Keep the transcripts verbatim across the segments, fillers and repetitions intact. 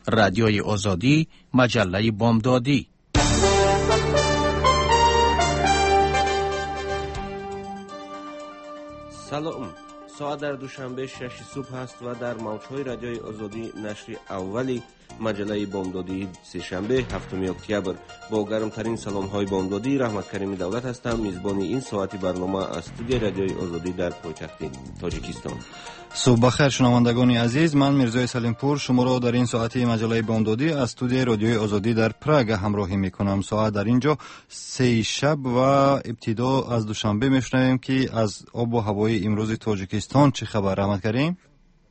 رادیوی آزادی، مجله بامدادی. سلام. ساعت در دوشنبه شش صبح است و در موج‌های رادیوی آزادی نشر اولی مجله بامدادی سه‌شنبه هفتم اکتبر با گرمترین سلام‌های بامدادی رحمت کریم دولت هستم. میزبان این ساعتی برنامه از استودیوی رادیوی آزادی در پایتخت تاجیکستان. صبح بخیر شنوندگان عزیز، من میرزای سلیمپور شما را در این ساعتی مجله بامدادی از استودیوی رادیوی آزادی در پراگ همراهی میکنم. ساعت در اینجا سه شب و ابتدا از دوشنبه میشنویم که از آب و هوای امروز تاجیکستان چه خبر رحمت کریم؟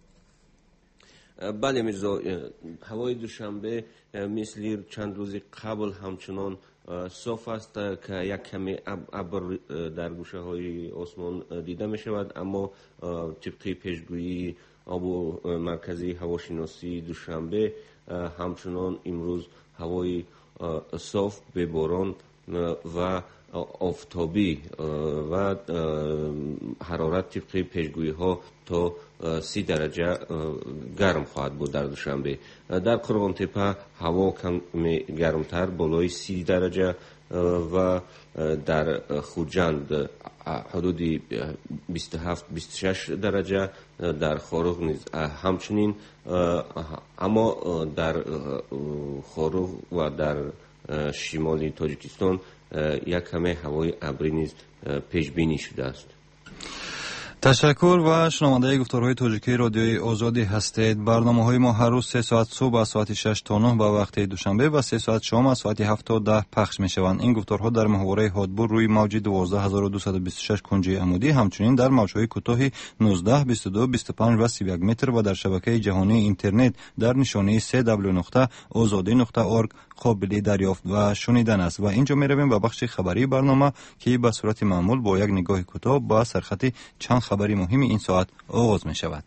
بله میرزا، هوای دوشنبه مثل چند روز قبل همچنان صاف است که یک کمی ابر در گوشه های آسمان دیده می شود، اما طبق پیشگویی آب و مرکزی هواشناسی دوشنبه همچنان امروز هوای صاف به باران و آفتابی و حرارت طبق پیشگویی ها تا سی درجه گرم خواهد بود در دوشنبه. در قربان تپه هوا کمی گرمتر بالای سی درجه و در خوجند حدود بیست و هفت بیست و شش درجه، در خاروغ نیز همچنین، اما در خاروغ و در شمالی تاجیکستان یک کمی هوای ابری نیز پیش بینی شده است. تشکر و شنونده گفتارهای تاجیکی رادیوی آزادی هستید. برنامه‌های ما هر روز سه ساعت صبح از ساعت شش تا نه به وقت دوشنبه و سه ساعت شام از ساعت هفت تا ده پخش می‌شوند. این گفتارها در محوره هادبور روی موج دوازده هزار و دویست و بیست و شش کنجی عمودی، همچنین در موج‌های کوتاه نوزده، بیست و دو، بیست و پنج و سی و یک متر و در شبکه جهانی اینترنت در نشانی دبلیو دبلیو دبلیو نقطه آزادی نقطه اورگ قابل دریافت و شنیدن است. و اینجا می‌رویم به بخش خبری برنامه که به صورت معمول با یک نگاه کوتاه با سرخط چند خبری مهم این ساعت آغاز می شود.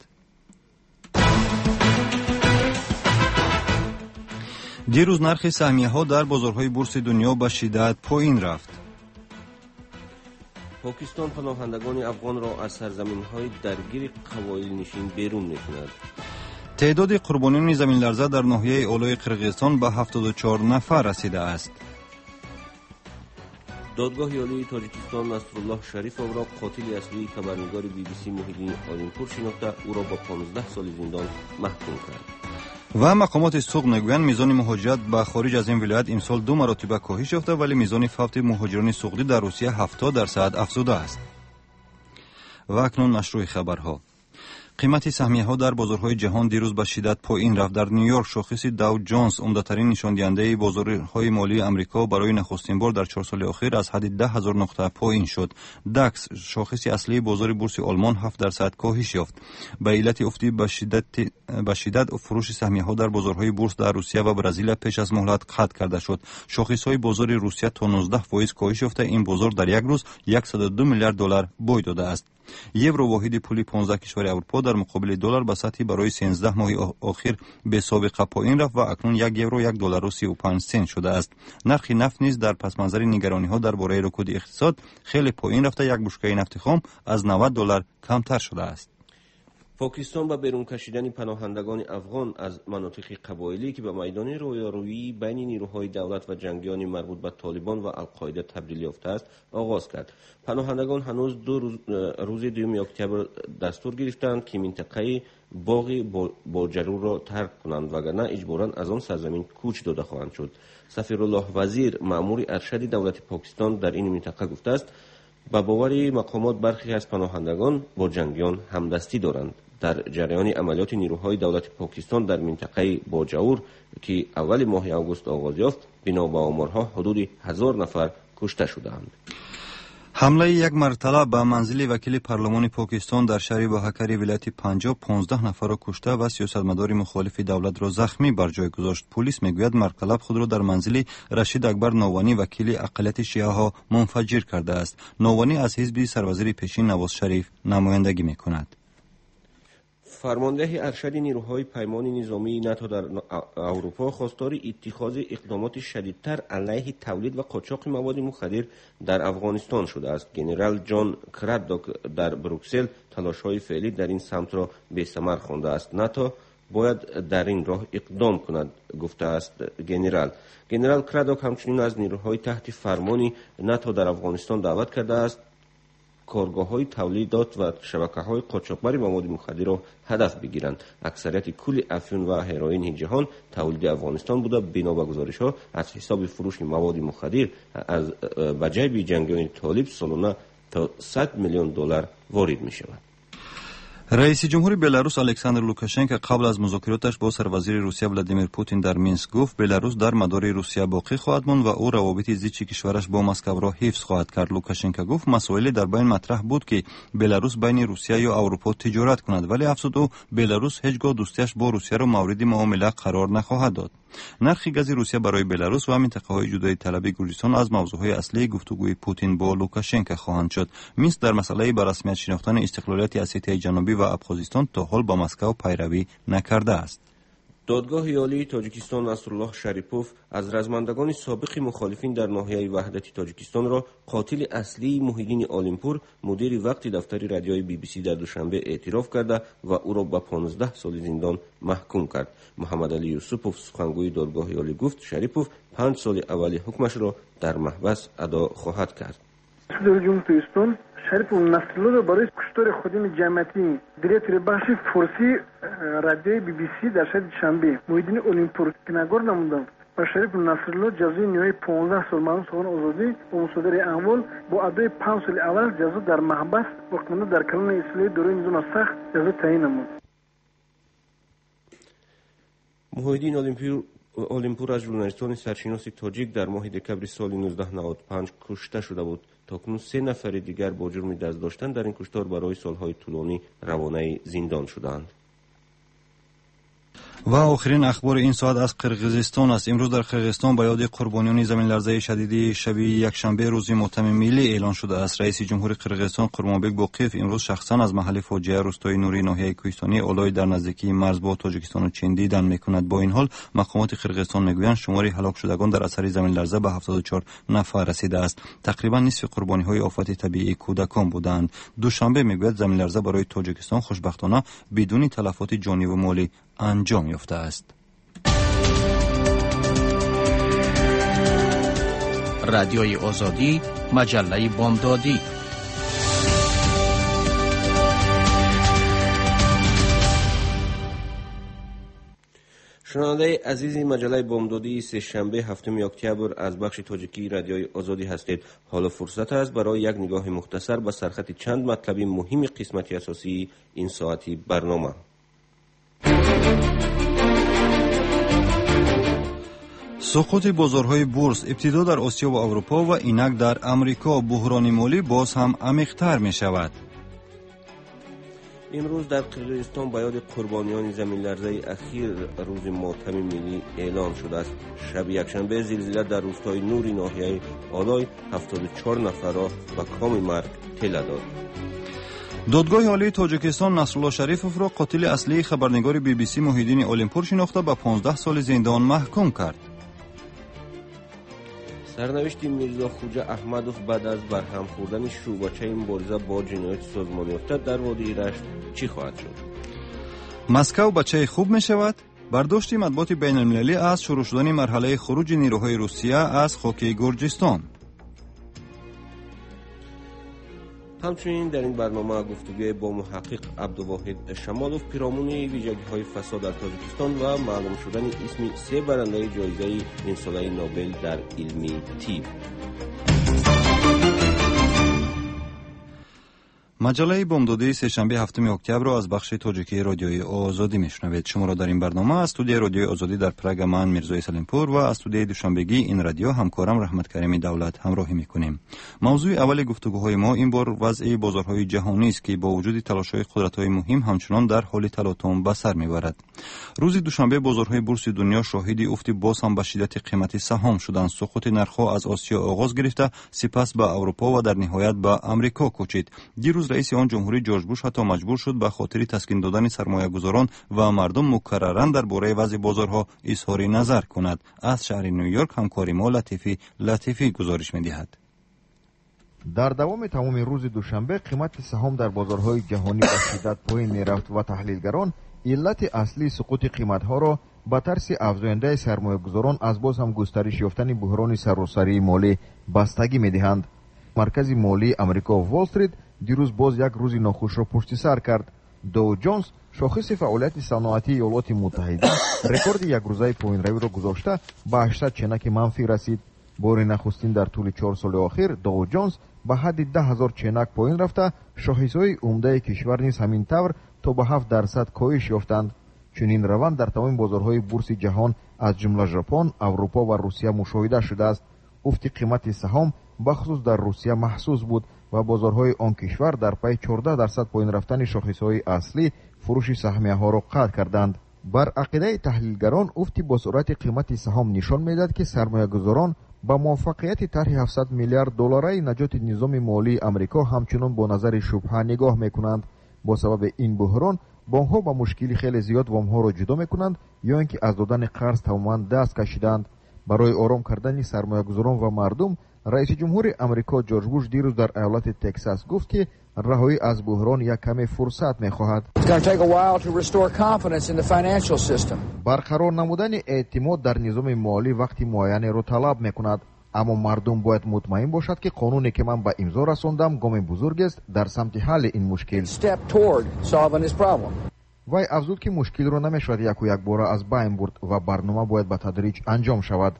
دیروز نرخ سهمیه ها در بازارهای بورس دنیا به شدت پایین رفت. پاکستان پناهندگان افغان را از سرزمین‌های درگیر قبایل نشین بیرون می‌کند. تعداد قربانیان زمین لرزه در ناحیه اولای قرقیزستان به هفتاد و چهار نفر رسیده است. دادگاه عالی تاجیکستان نصرالله شریفov را قاتل اصلی خبرنگار بی بی سی محیدین آلینپور شناخته او را به پانزده سال زندان محکوم کرد. و مقامات سوق میگویند میزان مهاجرت به خارج از این ولایت امسال دو مرتبه کاهش یافته، ولی میزان فوت مهاجران سوقی در روسیه هفتاد درصد افزوده است. و اکنون مشروع خبرها. قیمت سهمیه ها در بازارهای جهان دیروز به شدت پایین رفت. در نیویورک شاخص داو جونز عمده‌ترین نشان دهنده بازارهای مالی آمریکا برای نخستین بار در چهار سال اخیر از حد ده هزار نقطه پایین شد. داکس شاخص اصلی بازار بورس آلمان هفت درصد کاهش یافت. به علت افت به شدت به شدت فروش سهمیه ها در بازارهای بورس در روسیه و برزیل پیش از مهلت قطع کرده شد. شاخص های بازار روسیه تا نوزده درصد کاهش یافته. این بازار در یک روز صد و دو میلیارد دلار بوی داده است. یورو واحد پول پانزده کشور اروپا در مقابل دلار به سطحی برای سیزده ماه اخیر به سابقه پایین رفت و اکنون یک یورو یک دلار و سی و پنج سنت شده است. نرخ نفت نیز در پس منظر نگرانی ها درباره رکود اقتصاد خیلی پایین رفته. یک بشکه نفت خام از نود دلار کمتر شده است. پاکستان با بیرون کشیدن پناهندگان افغان از مناطق قبایلی که به میدان رویارویی بین نیروهای دولت و جنگیان مربوط به طالبان و القاعده تبدیل یافته است آغاز کرد. پناهندگان هنوز دو روز, روز دوم اکتبر دستور گرفتند که منطقه باغ باجرو را ترک کنند، وگرنه اجباراً از آن سرزمین کوچ داده خواهند شد. سفیرالله وزیر مأمور ارشد دولت پاکستان در این منطقه گفته است با باور مقامات برخی از پناهندگان با جنگیان همدستی دارند. در جریان عملیات نیروهای دولت پاکستان در منطقه باجور که اول ماه آگوست آغاز یافت، بنا به آمارها حدود هزار نفر کشته شدند. حمله یک مرتبه به منزل وکیل پارلمان پاکستان در شهر بهکری ولایت پنجاب پانزده نفر را کشته و سیاستمدار مخالف دولت را زخمی بر جای گذاشت. پلیس میگوید مرتبه خود را در منزل رشید اکبر نوانی وکیل اقلیت شیعه ها منفجر کرده است. نوانی از حزب سروزیر پیشین نواز شریف نمایندگی میکند. فرمانده ارشد نیروهای پیمان نظامی ناتو در اروپا خواستار اتخاذ اقدامات شدیدتر علیه تولید و قاچاق مواد مخدر در افغانستان شده است. ژنرال جان کرادوک در بروکسل تلاش‌های فعلی در این سمت را بی‌ثمر خوانده است. ناتو باید در این راه اقدام کند گفته است گنرال. گنرال کرادوک همچنین از نیروهای تحت فرمانی ناتو در افغانستان دعوت کرده است کارگاه‌های تولیدات و شبکه‌های قاچاقبری مواد مخدر را هدف بگیرند. اکثریت کل افیون و هروئین جهان تولید افغانستان بوده. بنا به گزارش‌ها از حساب فروش مواد مخدر از به جیب جنگیان طالب سالانه تا صد میلیون دلار وارد می‌شود. رئیس جمهور بلاروس الکساندر لوکاشنکو قبل از مذاکراتش با سروزیر روسیه ولادیمیر پوتین در مینسک گفت بلاروس در مدار روسیه باقی خواهد ماند و او روابط زیچ کشورش با مسکو را حفظ خواهد کرد. لوکاشنکو گفت مسائلی در بین مطرح بود که بلاروس بین روسیه یا اروپا تجارت کند، ولی افزود او بلاروس هیچگاه دوستیش با روسیه را مورد معامله قرار نخواهد داد. نرخ گاز روسیه برای بلاروس و منطقه‌های جدایی طلبی گرجستان از موضوعهای اصلی گفتگوی پوتین با لوکاشنکو خواهند شد. مینسک در مسئله به رسمیت شناختن استقلالیت اسیای جنوبی و ابخازستان تا حال با مسکو پیروی نکرده است. دادگاه عالی تاجیکستان نصرالله شریپوف از رزمندگان سابق مخالفین در ناحیه وحدت تاجیکستان را قاتل اصلی محیدین عالمپور مدیر وقت دفتر رادیوی بی بی سی در دوشنبه اعتراف کرده و او را به پانزده سال زندان محکوم کرد. محمد علی یوسفوف سخنگوی دادگاه عالی گفت شریپوف پنج سال اولی حکمش را در محبس ادا خواهد کرد. شریف نصرالله را برای کشتار خودم جمعیتی دیریتور بخش فارسی رادیوی بی بی سی در شهر دوشنبه محیدین عالمپور گناهکار نمودند و شریف نصرالله جزای نیای پانزده سال معلوم سخن آزادی و مصادره اموال با ادای پنج سال اول جزا در محبس وقتمانده در کلان اصلاحی دوره نظام سخت جزا تعیین نمود. محیدین عالمپور عالمپور از ژورنالیستان سرشناس تاجیک در ماه دکبر سال نوزده نود و پنج کشته شده بود. تاکنون سه نفر دیگر با جرم دست داشتن در این کشتار برای سالهای طولانی روانه زندان شدند. و آخرین اخبار این ساعت از قرقیزستان است. امروز در قرقیزستان به یاد قربانیان زمین لرزه شدید شب یکشنبه روز ماتم ملی اعلان شده است. رئیس جمهور قرقیزستان قرمانبک باقیف امروز شخصا از محل فاجعه روستای نوری ناحیه کوهستانی اولای در نزدیکی مرز با تاجیکستان و چین دیدن میکند. با این حال مقامات قرقیزستان میگویند شمار هلاک شدگان در اثر زمین لرزه به هفتاد و چهار نفر رسیده است. تقریبا نصف قربانی های آفات طبیعی کودکان بودند. دوشنبه میگوید زمین لرزه برای تاجیکستان خوشبختانه بدون تلفات جانی و مالی انجام یافته است. رادیوی آزادی، مجله بامدادی. شنونده عزیز مجله بامدادی سه شنبه هفتم اکتبر از بخش تاجیکی رادیوی آزادی هستید. حالا فرصت است برای یک نگاه مختصر به سرخط چند مطلب مهم قسمت اساسی این ساعتی برنامه. سقوط بازارهای بورس ابتدا در آسیا و اروپا و اینک در امریکا. بحران مالی باز هم عمیق‌تر می شود. امروز در قرقیزستان به یاد قربانیان زمین لرزه اخیر روز ماتم ملی اعلان شده است. شب یکشنبه زلزله در روستای نوری ناحیه آلای هفتاد و چهار نفر را به کام مرگ طلا داد. دادگاه عالی تاجیکستان نصرالله شریفوف را قاتل اصلی خبرنگار بی بی سی محیدین عالمپور شناخته به پانزده سال زندان محکوم کرد. سرنوشت میرزا خوجا احمدوف بعد از برهم خوردن شروبچه مبارزه با جنایت سازمانی افتاد در وادی رشت چی خواهد شد؟ مسکو بچه خوب می شود؟ برداشت مطبوعات بین المللی از شروع شدن مرحله خروج نیروهای روسیه از خاک گرجستان. همچنین در این برنامه گفتگوی با محقق عبدالواحد شمالوف پیرامون ویژگی‌های فساد در تاجیکستان و معلوم شدن اسم سه برنده جایزه این ساله نوبل در علم طب. مجله بامدادی سه‌شنبه هفتم اکتبر را از بخش تاجیکی رادیوی آزادی میشنوید. شما را در این برنامه از استودیوی رادیوی آزادی در پراگ من میرزا سلیمپور و از استودیوی دوشنبگی این رادیو همکارم رحمت کریمی دولت همراهی میکنیم. موضوع اول گفتگوهای ما این بار وضع بازارهای جهانی است که با وجود تلاش‌های قدرت‌های مهم همچنان در حال تلاطم به سر میبرد. روز دوشنبه بازارهای بورس دنیا شاهد افت باز هم به شدت قیمت سهام شدند. سقوط نرخ‌ها از آسیا آغاز گرفته سپس به اروپا و در نهایت به آمریکا کوچید. دیروز رئیس آن جمهوری جورج بوش حتی مجبور شد به خاطر تسکین دادن سرمایه‌گذاران و مردم مکرراً درباره وضع بازارها اظهار نظر کند. از شهر نیویورک همکاری ما لطیفی لطیفی گزارش می‌دهد. در دوام تمام روز دوشنبه قیمت سهام در بازارهای جهانی به شدت پایین می‌رفت و تحلیلگران علت اصلی سقوط قیمت‌ها را با ترس افزاینده سرمایه‌گذاران از باز هم گسترش یافتن بحران سراسری مالی بستگی می‌دهند. مرکز مالی آمریکا وال استریت دیروز باز یک روز ناخوش را پشت سر کرد. دو جونز شاخص فعالیت صنعتی ایالات متحده رکورد یک روزه پایین‌روی را گذاشته به هشتصد چنک منفی رسید. بار نخستین در طول چهار سال اخیر دو جونز به حد ده هزار چنک پایین رفته، شاخص‌های عمده کشور نیز همین طور تا به هفت درصد کاهش یافتند. چنین روند در تمام بازارهای بورس جهان از جمله ژاپن، اروپا و روسیه مشاهده شده است. افت قیمت سهام بخصوص در روسیه محسوس بود و بازارهای آن کشور در پی چهارده درصد پایین رفتن شاخص‌های اصلی فروش سهمیه‌ها را قطع کردند. بر عقیده تحلیلگران افت با سرعت قیمت سهام نشان می‌دهد که سرمایه‌گذاران با موفقیت طرح هفتصد میلیارد دلاری نجات نظام مالی آمریکا همچنان با نظر شبهه نگاه می‌کنند. با سبب این بحران بانک‌ها با مشکلی خیلی زیاد وام‌ها را جدا می‌کنند یا اینکه از دادن قرض تماماً دست کشیدند. برای آرام کردن سرمایه‌گذاران و مردم، رئیس جمهور آمریکا جورج بوش دیروز در ایالت تگزاس گفت که رهایی از بحران یک کمی فرصت می‌خواهد. برقرار نمودن اعتماد در نظام مالی وقتی معینی را طلب می‌کند، اما مردم باید مطمئن باشد که قانونی که من به امضا رساندم گام بزرگ است در سمت حل این مشکل. وی افزود که مشکل را نمی‌شود یک و یک بار از بین برد و برنامه باید به تدریج انجام شود.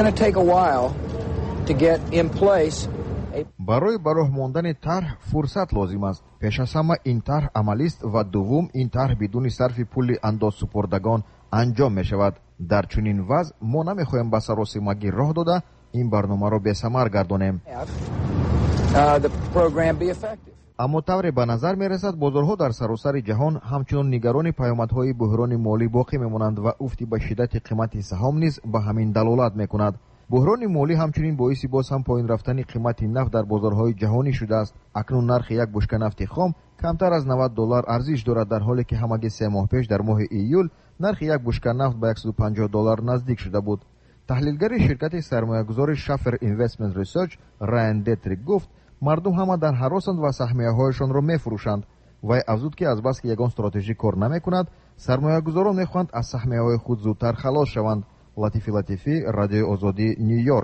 برای براه ماندن طرح فرصت لازم است. پیش از همه این طرح عملی است و دوم این طرح بدون صرف پول انداز سپردگان انجام می شود. در چنین وضع ما نمیخواهیم به سراسیمگی راه داده این برنامه را به ثمر گردانیم. اما طوری به نظر می رسد بازارها در سراسر جهان همچنان نگران پیامدهای بحران مالی باقی میمانند و افتی به شدت قیمت سهام نیز به همین دلالت میکند. بحران مالی همچنین باعث باز هم پایین رفتن قیمت نفت در بازارهای جهانی شده است. اکنون نرخ یک بشکه نفت خام کمتر از نود دلار ارزش دارد، در حالی که همگی سه ماه پیش در ماه ایول نرخ یک بشکه نفت به صد و پنجاه دلار نزدیک شده بود. تحلیلگر شرکت سرمایه‌گذاری شافر اینوستمنت ریسرچ رایان دتریک گفت مردم همه در هراسند و سهمیه‌هایشان را می‌فروشند. وی افزود که از بس که یگان استراتژی کار نمی‌کند، سرمایه‌گذاران می‌خواهند از سهمیه‌های خود زودتر خلاص شوند. لطیفی لطیفی، رادیو آزادی، نیویورک.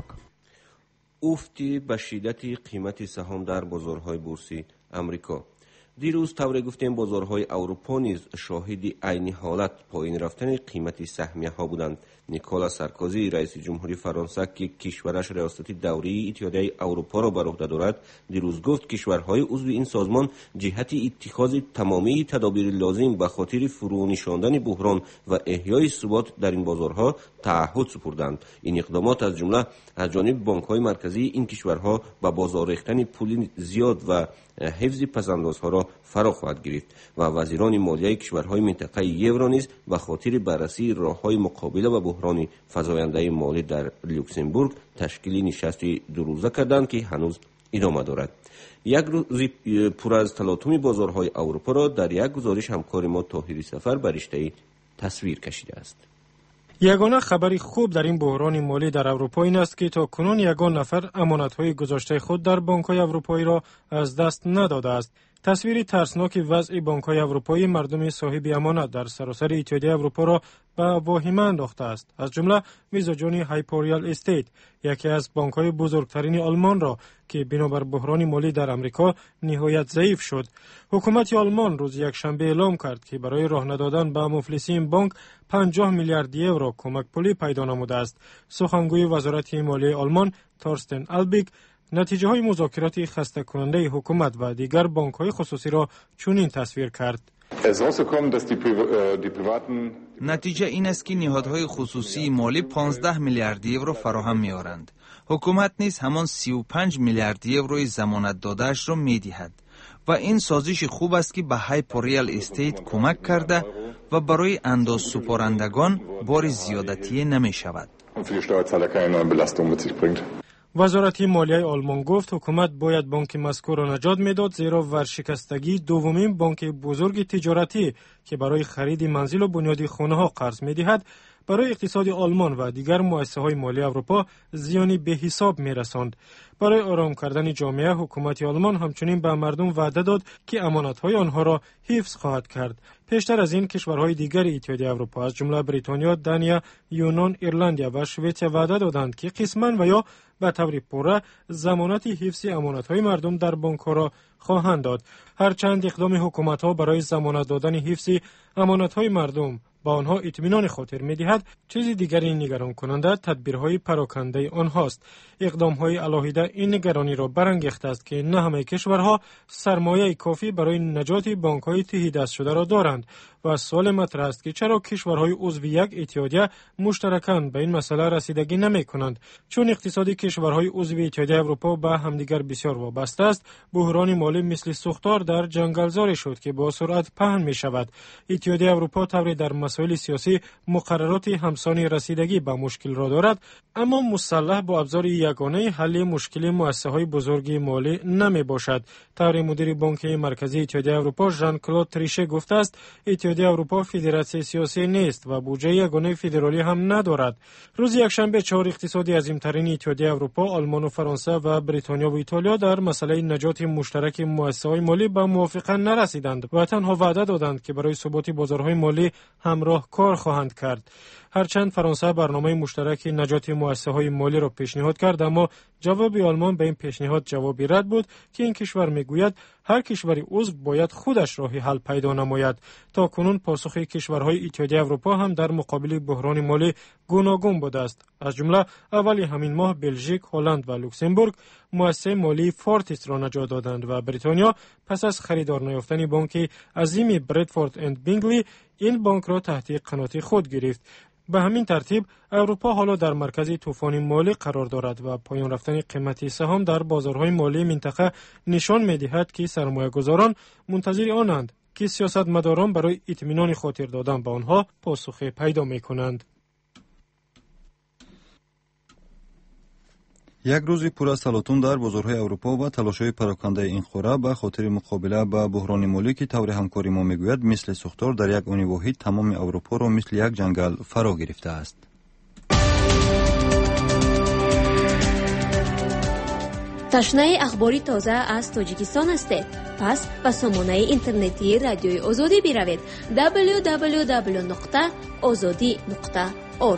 افتی به شدت قیمت سهام در بازارهای بورسی آمریکا. دیروز طوری گفتیم بازارهای اروپا نیز شاهد عین حالت پایین رفتن قیمت سهمیه ها بودند. نیکولا سارکوزی رئیس جمهوری فرانسه که کشورش ریاست دوره اتحادیه اروپا را بر عهده دارد دیروز گفت کشورهای عضو این سازمان جهت اتخاذ تمامی تدابیر لازم به خاطر فرو نشاندن بحران و احیای ثبات در این بازارها تعهد سپردند. این اقدامات از جمله از جانب بانک‌های مرکزی این کشورها به بازار ریختن پول زیاد و حفظ پس‌اندازها را فرا خواهد گرفت و وزیران مالیه کشورهای منطقه یورو نیز به خاطر بررسی راه‌های مقابله با بحران فزاینده مالی در لوکزامبورگ تشکیل نشستی دو روزه کردند که هنوز ادامه دارد. یک روز پر از تلاطم بازارهای اروپا را در یک گزارش همکار ما طاهری سفر بر رشته تصویر کشیده است. یگانه خبری خوب در این بحران مالی در اروپا این است که تا کنون یگان نفر امانت‌های گذاشته خود در بانک‌های اروپایی را از دست نداده است. تصویری ترسناک وضع بانک‌های اروپایی مردم صاحب امانت در سراسر اتحادیه اروپا را به واهمه انداخته است. از جمله میزوجانی هایپوریال استیت، یکی از بانک‌های بزرگترین آلمان را که بنابر بحران مالی در آمریکا نهایت ضعیف شد. حکومت آلمان روز یکشنبه اعلام کرد که برای راه ندادن به مفلسین بانک پنجاه میلیارد یورو کمک پولی پیدا نموده است. سخنگوی وزارت مالی آلمان تورستن آلبیک نتیجه های مذاکرات خسته کننده حکومت و دیگر بانک های خصوصی را چنین تصویر کرد. نتیجه این است که نهادهای خصوصی مالی پانزده میلیارد یورو فراهم می‌آورند. حکومت نیز همان سی و پنج میلیارد یوروی ضمانت داده‌اش را می‌دهد و این سازش خوب است که به هایپوریال استیت کمک کرده و برای انداز سپارندگان بار زیادتی نمی‌شود. وزارت مالیه آلمان گفت حکومت باید بانک مذکور را نجات میداد، زیرا ورشکستگی دومین بانک بزرگ تجارتی که برای خرید منزل و بنیاد خانه ها قرض میدهد برای اقتصاد آلمان و دیگر مؤسسه‌های مالی اروپا زیانی به حساب می‌رساند. برای آرام کردن جامعه، حکومت آلمان همچنین به مردم وعده داد که امانت‌های آنها را حفظ خواهد کرد. پیشتر از این کشورهای دیگر اتحادیه اروپا از جمله بریتانیا، دانیا، یونان، ایرلندیا و شوئد وعده دادند که قسماً و یا به طور پوره ضمانت حفظ امانت‌های مردم در بانک‌ها را خواهند داد. هرچند اقدام حکومت‌ها برای ضمانت دادن حفظ امانت‌های مردم با آنها اطمینان خاطر می‌دهد، چیز دیگری نگران کننده تدبیرهای پراکنده آنهاست. اقدام‌های علاهیده این نگرانی را برانگیخته است که نه همه کشورها سرمایه کافی برای نجات بانک‌های تهی دست شده را دارند و سوال مطرح است که چرا کشورهای عضو یک اتحادیه مشترکاً به این مسئله رسیدگی نمی‌کنند. چون اقتصاد کشورهای عضو اتحادیه اروپا به همدیگر بسیار وابسته است، بحران مالی مثل سوختار در جنگلزاری شد که با سرعت پهن می‌شود. اتحادیه اروپا طوری در مسائل سیاسی مقررات همسانی رسیدگی به مشکل را دارد، اما مسلح با ابزار یگانه حل مشکل مؤسسه‌های بزرگ مالی نمی باشد. طور مدیر بانک مرکزی اتحادیه اروپا ژان کلود تریشه گفته است اتحادیه اروپا فدراسیون سیاسی نیست و بودجه یگانه فدرالی هم ندارد. روز یکشنبه چهار اقتصادی عظیم‌ترین اتحادیه اروپا، آلمان و فرانسه و بریتانیا و ایتالیا در مسئله نجات مشترک مؤسسه‌های مالی به موافقت نرسیدند و تنها وعده دادند که برای ثبات بازارهای مالی همراه کار خواهند کرد. هرچند فرانسه برنامه مشترک نجات مؤسسه‌های مالی را پیشنهاد کرد، اما جواب آلمان به این پیشنهاد جوابی رد بود که این کشور میگوید هر کشوری عضو باید خودش راه حل پیدا نماید. تا کنون پاسخ کشورهای اتحادیه اروپا هم در مقابل بحران مالی گوناگون بوده است. از جمله اول همین ماه بلژیک، هلند و لوکزامبورگ مؤسسه مالی فورتیس را نجات دادند و بریتانیا پس از خریدار نیافتن بانک عظیم بردفورد اند بینگلی این بانک را تحت قنات خود گرفت. به همین ترتیب اروپا حالا در مرکز طوفان مالی قرار دارد و پایان رفتن قیمت سهام در بازارهای مالی منطقه نشان می‌دهد که سرمایه‌گذاران منتظر آنند که سیاستمداران برای اطمینان خاطر دادن به آنها پاسخ پیدا می‌کنند. یک روز پر از تلاطم در بازارهای اروپا و تلاش‌های پراکنده این قاره به خاطر مقابله با بحران مالی که طور همکاری ما میگوید مثل سوختار در یک آن واحد تمام اروپا را مثل یک جنگل فرا گرفته است. تشنه اخباری تازه از تاجیکستان هستید؟ پس به سامانه اینترنتی رادیوی آزادی بروید دبلیو دبلیو دبلیو نقطه آزادی نقطه اورگ.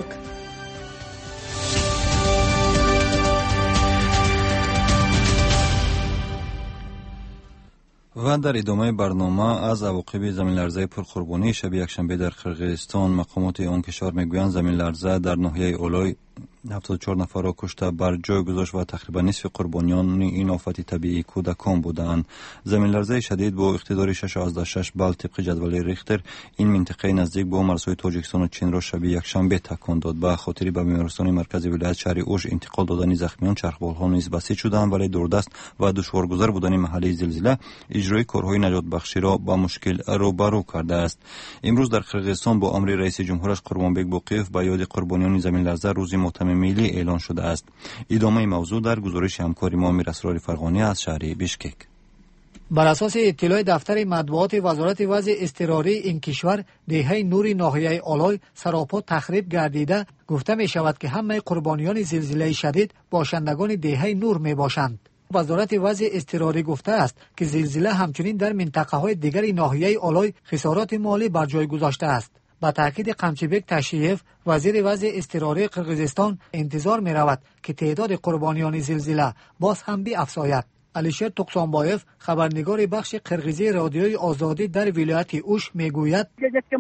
و در ادامه برنامه از عواقب زمین لرزه پرقربانی شب یکشنبه در قرقیزستان مقامات آن کشور میگویند زمین لرزه در ناحیه اولای هفتاد و چهار نفر را کشته بر جای گذاشت و تقریبا نصف قربانیان این آفت طبیعی کودکان بودند. زمین لرزه شدید با اقتدار شش اشاریه شش بال طبق جدول ریختر این منطقه نزدیک با مرزهای تاجیکستان و چین را شب یکشنبه تکان داد. به خاطر به بیمارستان مرکزی ولایت شهر اوش انتقال دادن زخمیان چرخبال‌ها نیز بسیج شدند، ولی دوردست و دشوارگذار بودن محله زلزله اجرای کارهای نجات بخشی را با مشکل روبرو کرده است. امروز در قرقیزستان با امر رئیس جمهورش قربانبک بوقیف به یاد قربانیان زمین لرزه روز ماتم ملی اعلان شده است. ادامه موضوع در گزارش همکاری ما امیر اسرار فرغانی از شهر بیشکک. بر اساس اطلاع دفتر مطبوعات وزارت وضع اضطراری این کشور، دهه نور ناحیه آلای سراپا تخریب گردیده، گفته می شود که همه قربانیان زلزله شدید باشندگان دهه نور می باشند. وزارت وضع اضطراری گفته است که زلزله همچنین در منطقه های دیگر ناحیه آلای خسارات مالی بر جای گذاشته است. با تاکید قمچیبک تشریف، وزیر وضع اضطراری قرقیزستان، انتظار می رود که تعداد قربانیان زلزله باز هم بیفزاید. علیشیر توکسانبایف، خبرنگار بخش قرقیزی رادیوی آزادی در ولایت اوش میگوید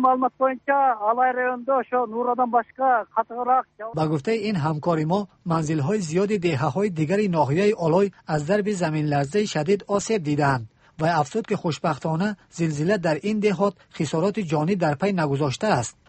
با گفته این همکاری ما منزل‌های زیادی دهه‌های دیگر ناحیه آلای از ضرب زمین لرزه شدید آسیب دیدند و افسود که خوشبختانه زلزله در این دهات خسارات جانی در پی نگذاشته است.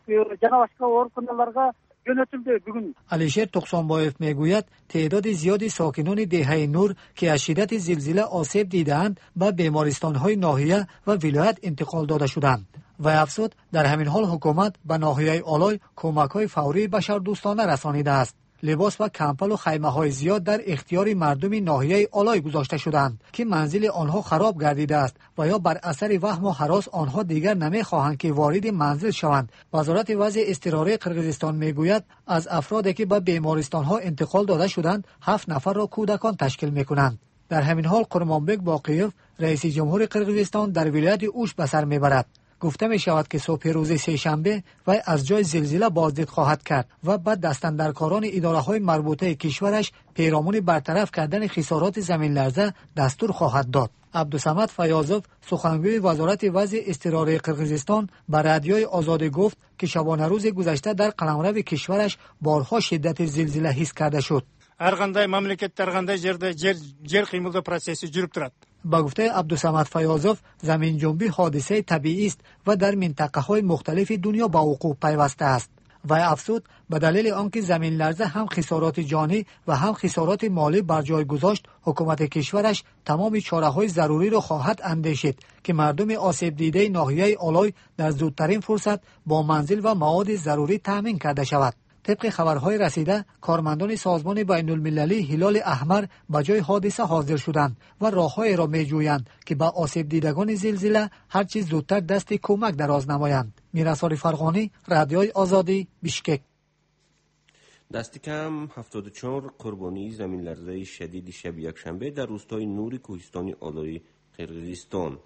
علیشیر توکسانبایف میگوید تعداد زیادی ساکنان دهه نور که از شدت زلزله آسیب دیدند به بیمارستان‌های ناحیه و ولایت انتقال داده شدند و افزود در همین حال حکومت به ناحیه آلای کمک‌های فوری بشردوستانه رسانیده است. لباس و کمپل و خیمه‌های زیاد در اختیار مردم ناحیه آلای گذاشته شدند که منزل آنها خراب گردیده است و یا بر اثر وهم و هراس آنها دیگر نمی‌خواهند که وارد منزل شوند. وزارت وضع اضطراری قرقیزستان میگوید از افرادی که به بیمارستان‌ها انتقال داده شدند هفت نفر را کودکان تشکیل می‌کنند. در همین حال قرمانبک باقیف رئیس جمهور قرقیزستان در ولایت اوش به سر میبرد. گفته می شود که صبح روز سه‌شنبه وی از جای زلزله بازدید خواهد کرد و بعد دستاندرکاران اداره های مربوطه کشورش پیرامون برطرف کردن خسارات زمین لرزه دستور خواهد داد. عبدالصمد فیاضوف سخنگوی وزارت وضع اضطراری قرقیزستان به رادیوی آزادی گفت که شبانه روز گذشته در قلمرو کشورش بارها شدت زلزله حس کرده شد. har qanday mamlakatda har qanday yerda yer yer qiymildi prosesi жүрib turadi. با گفته عبدالصمد فیاضوف زمین جنبی حادثه طبیعی است و در منطقه های مختلف دنیا با وقوع پیوسته است. و افزود به دلیل آنکه زمین لرزه هم خسارات جانی و هم خسارات مالی بر جای گذاشت، حکومت کشورش تمام چاره‌های ضروری را خواهد اندیشید که مردم آسیب دیده ناحیه آلای در زودترین فرصت با منزل و مواد ضروری تامین کرده شود. طبق خبرهای رسیده کارمندان سازمان بین المللی هلال احمر به جای حادثه حاضر شدند و راه‌هایی را می‌جویند که به آسیب دیدگان زلزله هر چیز زودتر دست کمک دراز نمایند. میرسال فرغانی، رادیوی آزادی، بیشکک. دست کم هفتاد و چهار قربانی زمین لرزه شدید شب یکشنبه در روستای نوری کوهستانی آلای قرقیزستان.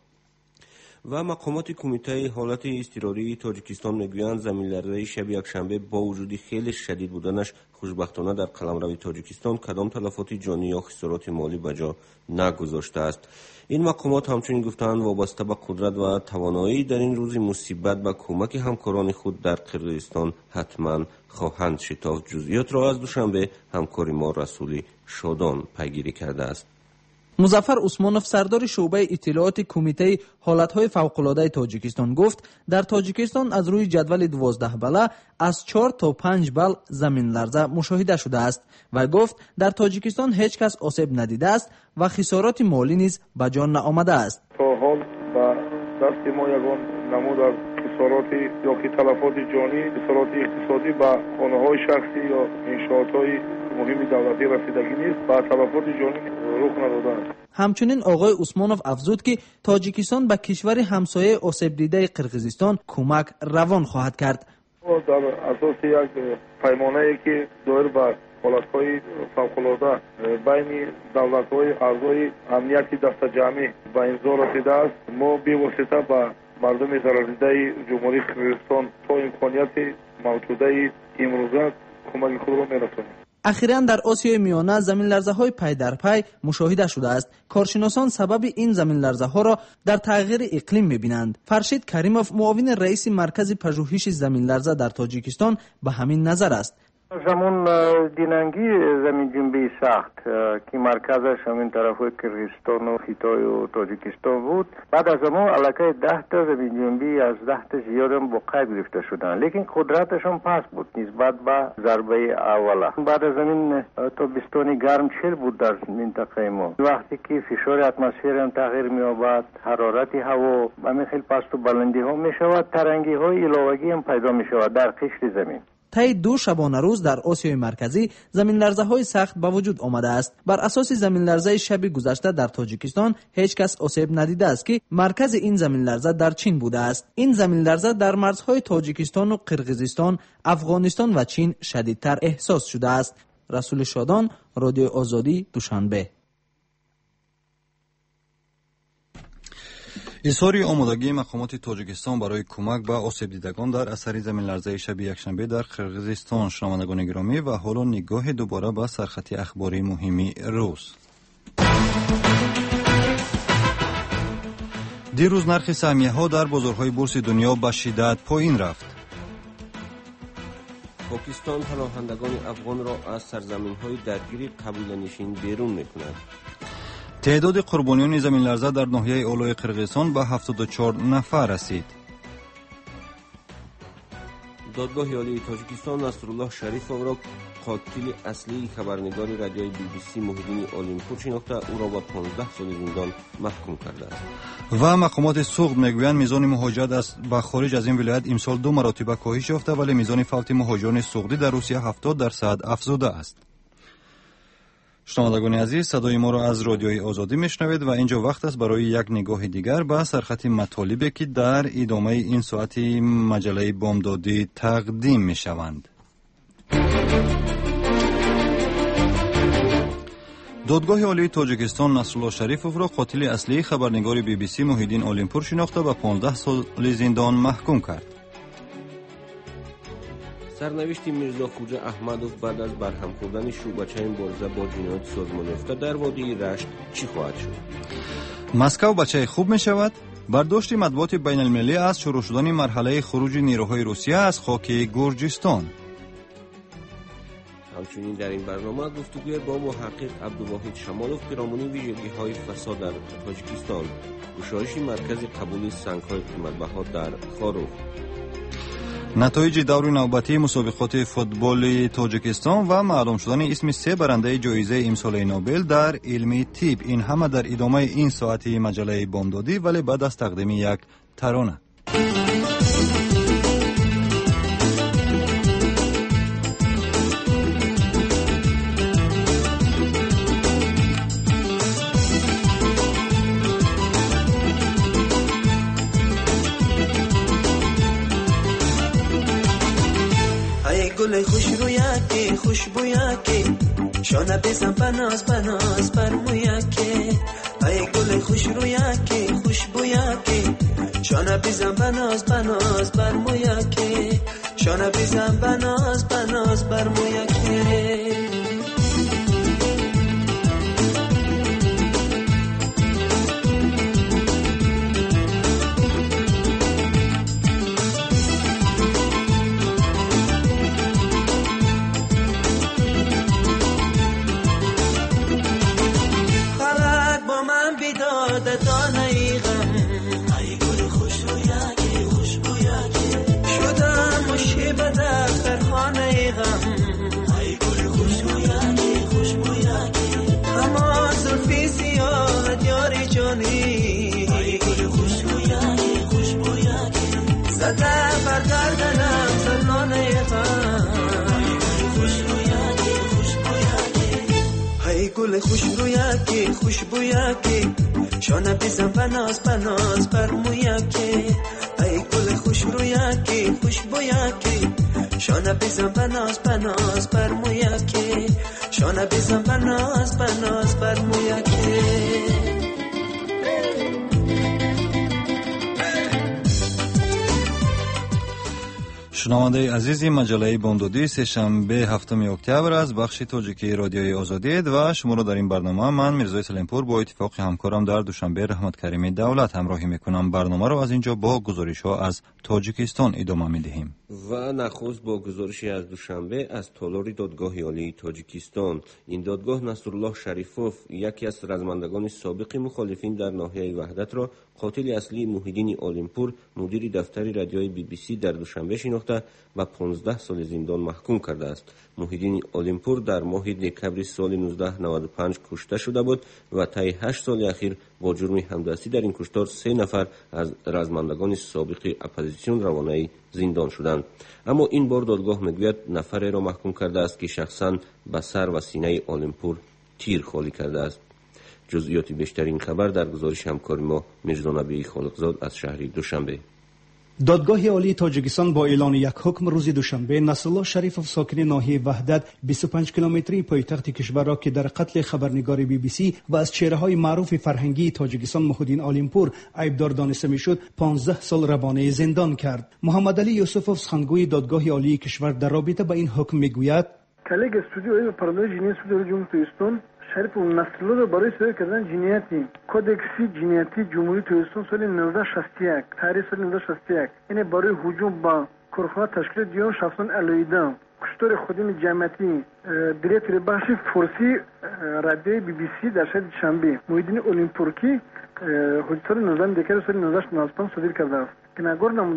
و مقامات کمیته حالت اضطراری تاجیکستان میگویند زمین لرزه شب یکشنبه با وجود خیلی شدید بودنش خوشبختانه در قلمرو تاجیکستان کدام تلفات جانی یا خسارات مالی به جا نگذاشته است. این مقامات همچنین گفتند وابسته به قدرت و توانایی در این روز مصیبت به کمک همکاران خود در قرقیزستان حتما خواهند شتافت. جزئیات را از دوشنبه همکار ما رسولی شادان پیگیری کرده است. مظفر عثمانوف سردار شعبه اطلاعات کمیته حالتهای فوق‌العاده تاجیکستان گفت در تاجیکستان از روی جدول دوازده بله از چهار تا پنج بل زمین لرزه مشاهده شده است و گفت در تاجیکستان هیچ کس آسیب ندیده است و خسارات مالی نیز به جان نآمده است. تا حال با دست ما یگان نمود از خسارات یا که تلفات جانی، خسارات اقتصادی با خانه‌های شخصی یا انشاءات‌های مهمی دولتی رسیدگی نیست، با تلفات جانی رخ نداده است. همچنین آقای عثمانوف افزود که تاجیکستان به کشور همسایه آسیب دیده قرقیزستان کمک روان خواهد کرد. در اساس یک پیمانه‌ای که دایر بر حالت‌های فوق‌العاده بین دولت‌های اعضای امنیت دست جمعی به امضا رسیده است، ما بی‌واسطه به مردم ضرردیده جمهوری قرقیزستان تا امکانیت موجوده امروزه کمک خود را می‌رسانیم. اخیراً در آسیای میانه زمین لرزه های پی در پی مشاهده شده است. کارشناسان سبب این زمین لرزه ها را در تغییر اقلیم می‌بینند. فرشید کریموف معاون رئیس مرکز پژوهش زمین لرزه در تاجیکستان به همین نظر است. زمان دیننگی زمین جنبی سخت که مرکزش همین طرفای کرغیزستان و خیتای و تاجیکستان بود، بعد از اما علاقه ده تا زمین جنبی از ده تا زیاد هم با قید گرفته شدن، لیکن قدرتشون پس بود نسبت به ضربه اوله. بعد از زمین تابستانی گرم چل بود در منطقه ما، وقتی که فشار اتمسفر هم تغییر می‌یابد، حرارت هوا همین خیلی پست و بلندی ها می‌شود، ترنگی های علاوگی هم پیدا می‌شود در قشر زمین. طی دو شبانه روز در آسیای مرکزی زمین لرزه های سخت به وجود آمده است. بر اساس زمین لرزه شب گذشته در تاجیکستان هیچ کس آسیب ندیده است که مرکز این زمین لرزه در چین بوده است. این زمین لرزه در مرزهای تاجیکستان و قرقیزستان، افغانستان و چین شدیدتر احساس شده است. رسول شادان، رادیو آزادی، دوشنبه. اظهار آمادگی مقامات تاجیکستان برای کمک به آسیب دیدگان در اثر زمین لرزه شب یکشنبه در قرقیزستان. شنوندگان گرامی و حالا نگاه دوباره به سرخط اخباری مهمی روز. دیروز نرخ سهمیه ها در بازارهای بورس دنیا به شدت پایین رفت. پاکستان پناهندگان افغان را از سرزمین‌های درگیری قبیله نشین بیرون می‌کند. تعداد قربانیان زمین لرزه در ناحیه آلای قرقیزستان به هفتاد و چهار نفر رسید. دادگاه عالی تاجیکستان نصرالله شریفov را قاتل اصلی خبرنگار رادیوی بی بی سی محیدین اولینپور شناخته او را به پانزده سال زندان محکوم کرده است. و مقامات سوق میگویند میزان مهاجرت از به خارج از این ولایت امسال دو مرتبه کاهش یافته، ولی میزان فوت مهاجران سوقی در روسیه هفتاد درصد افزوده است. شنوندگان عزیز، صدای ما را از رادیوی آزادی میشنوید و اینجا وقت است برای یک نگاه دیگر به سرخط مطالبی که در ادامه این ساعت مجله بامدادی تقدیم میشوند. دادگاه عالی تاجیکستان نصرالله شریفov را قاتل اصلی خبرنگار بی بی سی محیدین اولینپور شناخته به پانزده سال زندان محکوم کرد. سرنوشت میرزا خوجا احمدوف بعد از برهم خوردن شعبچه مبارزه با جنایت سازمان یافته در وادی رشت چی خواهد شد؟ مسکو بچه خوب می شود؟ برداشت مطبوعات بین المللی از شروع شدن مرحله خروج نیروهای روسیه از خاک گرجستان. همچنین در این برنامه گفتگوی با محقق عبدالواحد شمالوف پیرامون ویژگی‌های فساد در تاجیکستان، گشایش مرکز قبول سنگ‌های قیمت‌بها در خاروف، نتایج دور نوبتی مسابقات فوتبال تاجیکستان و معلوم شدن اسم سه برنده جایزه امسال نوبل در علم طب. این همه در ادامه این ساعت مجله بامدادی، ولی بعد از تقدیم یک ترانه. گل خوش رویکی خوشبویکی شانه بزن بناز بناز بر مویکی ای گل خوش رویکی خوشبویکی شانه بزن بناز بناز بر مویکی شانه بزن بناز بناز بر مویکی گل خوش رویکی خوشبویکی شانه بزن بناز بناز بر مویکی ای گل خوش رویکی خوشبویکی شانه بزن بناز بناز بر مویکی شانه بزن بناز بناز بر مویکی. شنونده عزیزی، مجله بامدادی سه شنبه هفتم اکتبر از بخش تاجیکی رادیوی آزادی و شما را در این برنامه من میرزا سلیمپور با اتفاق همکارم در دوشنبه رحمت کریمی دولت همراهی میکنم. برنامه را از اینجا با گزارش ها از تاجیکستان ادامه میدهیم. و نخست با گزارشی از دوشنبه از تالار دادگاه عالی تاجیکستان. این دادگاه نصرالله شریفov یکی از رزمندگان سابق مخالفین در ناحیه وحدت را قاتل اصلی محیدین اولینپور مدیر دفتر رادیوی بی بی سی در دوشنبه شناخته و پانزده سال زندان محکوم کرده است. محیدین اولینپور در ماه دکبر سال نوزده نود و پنج کشته شده بود و طی هشت سال اخیر با جرم همدستی در این کشتار سه نفر از رزمندگان سابق اپوزیسیون روانه زندان شدند. اما این بار دادگاه میگوید نفری را محکوم کرده است که شخصاً به سر و سینه اولینپور تیر خالی کرده است. جزئیات بیشتر این خبر در گزارش همکار ما میرزا نبی خالقزاد از شهر دوشنبه. دادگاه عالی تاجیکستان با اعلان یک حکم روز دوشنبه نصرالله شریفov ساکن ناحیه وحدت بیست و پنج کیلومتری پایتخت کشور را که در قتل خبرنگار بی بی سی و از چهره‌های معروف فرهنگی تاجیکستان محیدین اولینپور عیبدار دانسته میشد پانزده سال روانه زندان کرد. محمد علی یوسفوف سخنگوی دادگاه عالی کشور در رابطه با این حکم میگوید: کلیگ استودیو پرونده جنایت صدور جمهوری تاجیکستان شریف نصرالله را برای صادر کردن جنایتی کودکسی جنایتی جمهوری تاجیکستان سال نوزده شصت و یک تاریخ سال نوزده شصت و یک یعنی برای هجوم با کارخانه تشکیل دیون شخصان علایده کشتار خودم جمعیتی دیریتر بخش فارسی رادیوی بی بی سی در شهر شنبه محیدین اولینپور کی حدود سال نوزده دکبر سال نوزده نود و پنج صادر کرده است که نگار نموده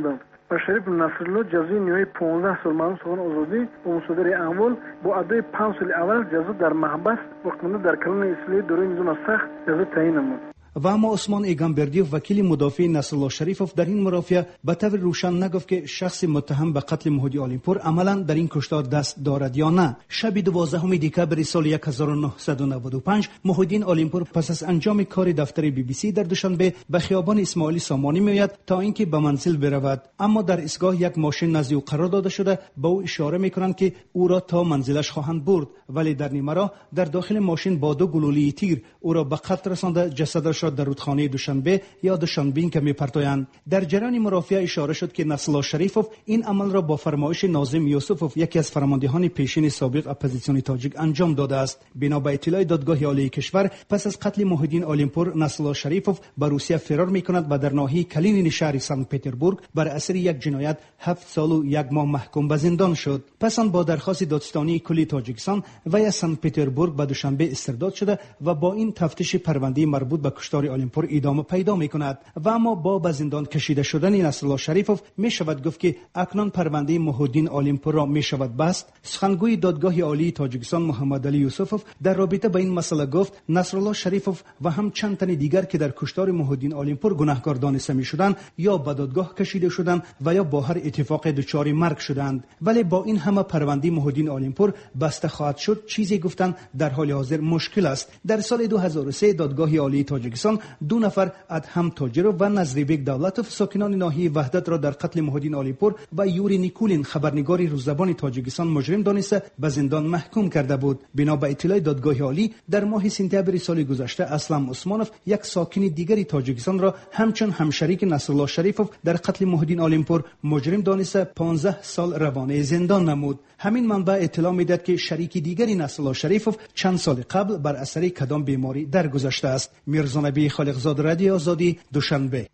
و شریف نصرالله جزای نیوی پانزده سال معلوم سخن آزادی و مصادره اموال با ادای پنج سال اول جزا در محبس وقت در کلان اصلاحی دوره نظام سخت جزا تعیین نمود. و اما عثمان ایگانبردیوف وکیل مدافع نصرالله شریفوف در این مرافعه به طور روشن نگفت که شخص متهم به قتل مهدی عالیمپور عملا در این کشتار دست دارد یا نه. شب دوازدهم دکبر سال هزار و نهصد و نود و پنج مهدی عالیمپور پس از انجام کار دفتر بی بی سی در دوشنبه به خیابان اسماعیلی سامانی میآید تا اینکه به منزل برود، اما در ایستگاه یک ماشین نزد او قرار داده شده به او اشاره میکنند که او را تا منزلش خواهند برد، ولی در نیمه راه در داخل ماشین با دو گلوله تیر او را به قتل رسانده جسدش در رودخانه دوشنبه یا دوشنبین که میپرتایند. در جریان مرافعه اشاره شد که نصرالله شریفوف این عمل را با فرمایش ناظم یوسفوف یکی از فرماندهان پیشین سابق اپوزیسیون تاجیک انجام داده است. بنا به اطلاع دادگاه عالی کشور پس از قتل مهدی عالیمپور نصرالله شریفوف به روسیه فرار میکند و در ناحیه کلینین شهر سنت پتربورگ بر اثر یک جنایت هفت سال و یک ماه محکوم به زندان شد. پس آن با درخواست دادستانی کلی تاجیکستان و یا سنت پتربورگ به دوشنبه استرداد شده و با این تفتیش پرونده مربوط به کشتار عالیمپور ادامه پیدا می کند. و اما با به زندان کشیده شدن نصرالله شریفوف می شود گفت که اکنون پرونده مهدی عالیمپور را می شود بست. سخنگوی دادگاه عالی تاجیکستان محمد علی یوسفوف در رابطه با این مسئله گفت نصرالله شریفوف و هم چند تن دیگر که در کشتار مهدی عالیمپور گناهکار دانسته می شدند یا به دادگاه کشیده شدند و یا با هر اتفاق دچار مرگ شدند، ولی با این همه پرونده مهدی عالیمپور بسته خواهد شد چیزی گفتن در حال حاضر مشکل است. در سال دو هزار و سه دادگاه عالی تاجیکستان دو نفر ادهم تاجرو و نظریبک دولتوف ساکنان ناحیه وحدت را در قتل مهدی عالیمپور و یوری نیکولین خبرنگار روززبان تاجیکستان مجرم دانسته به زندان محکوم کرده بود. بنا به اطلاع دادگاه عالی در ماه سپتامبر سال گذشته اسلم عثمانوف یک ساکن دیگری تاجیکستان را همچون همشریک نصرالله شریفوف در قتل مهدی عالیمپور مجرم دانسته پانزده سال روانه زندان نمود. همین منبع اطلاع میداد که شریک دیگری نصرالله شریفوف چند سال قبل بر اثر کدام بیماری درگذشته است. میرزا نبی خالقزاد، رادیو آزادی، دوشنبه.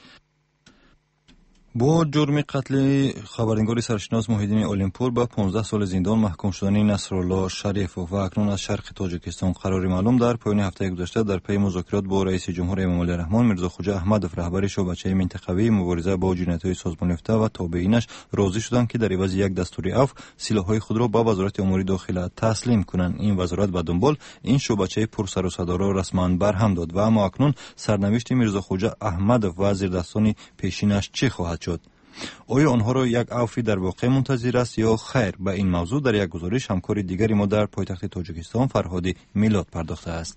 با جرم قتل خبرنگار سرشناس مهدی عالیمپور به پانزده سال زندان محکوم شدن نصرالله شریفوف و اکنون از شرق تاجیکستان قراری معلوم در پایان هفته گذشته در پی مذاکرات با رئیس جمهور امامعلی رحمان میرزاخوجا احمدوف رهبر شعبچه منطقوی مبارزه با جنایت‌های سازمان یافته و تابعینش راضی شدند که در عوض یک دستور عفو سلاح‌های خود را به وزارت امور داخله تسلیم کنند. این وزارت به دنبال این شعبچه پر سر و صدا را رسما برهم داد و اما اکنون سرنوشت میرزاخوجا احمدوف و زیردستان پیشینش چه خواهد شد؟ آیا آنها را یک عفو در واقع منتظر است یا خیر؟ به این موضوع در یک گزارش همکار دیگری ما در پایتخت تاجیکستان فرهاد میلاد پرداخته است.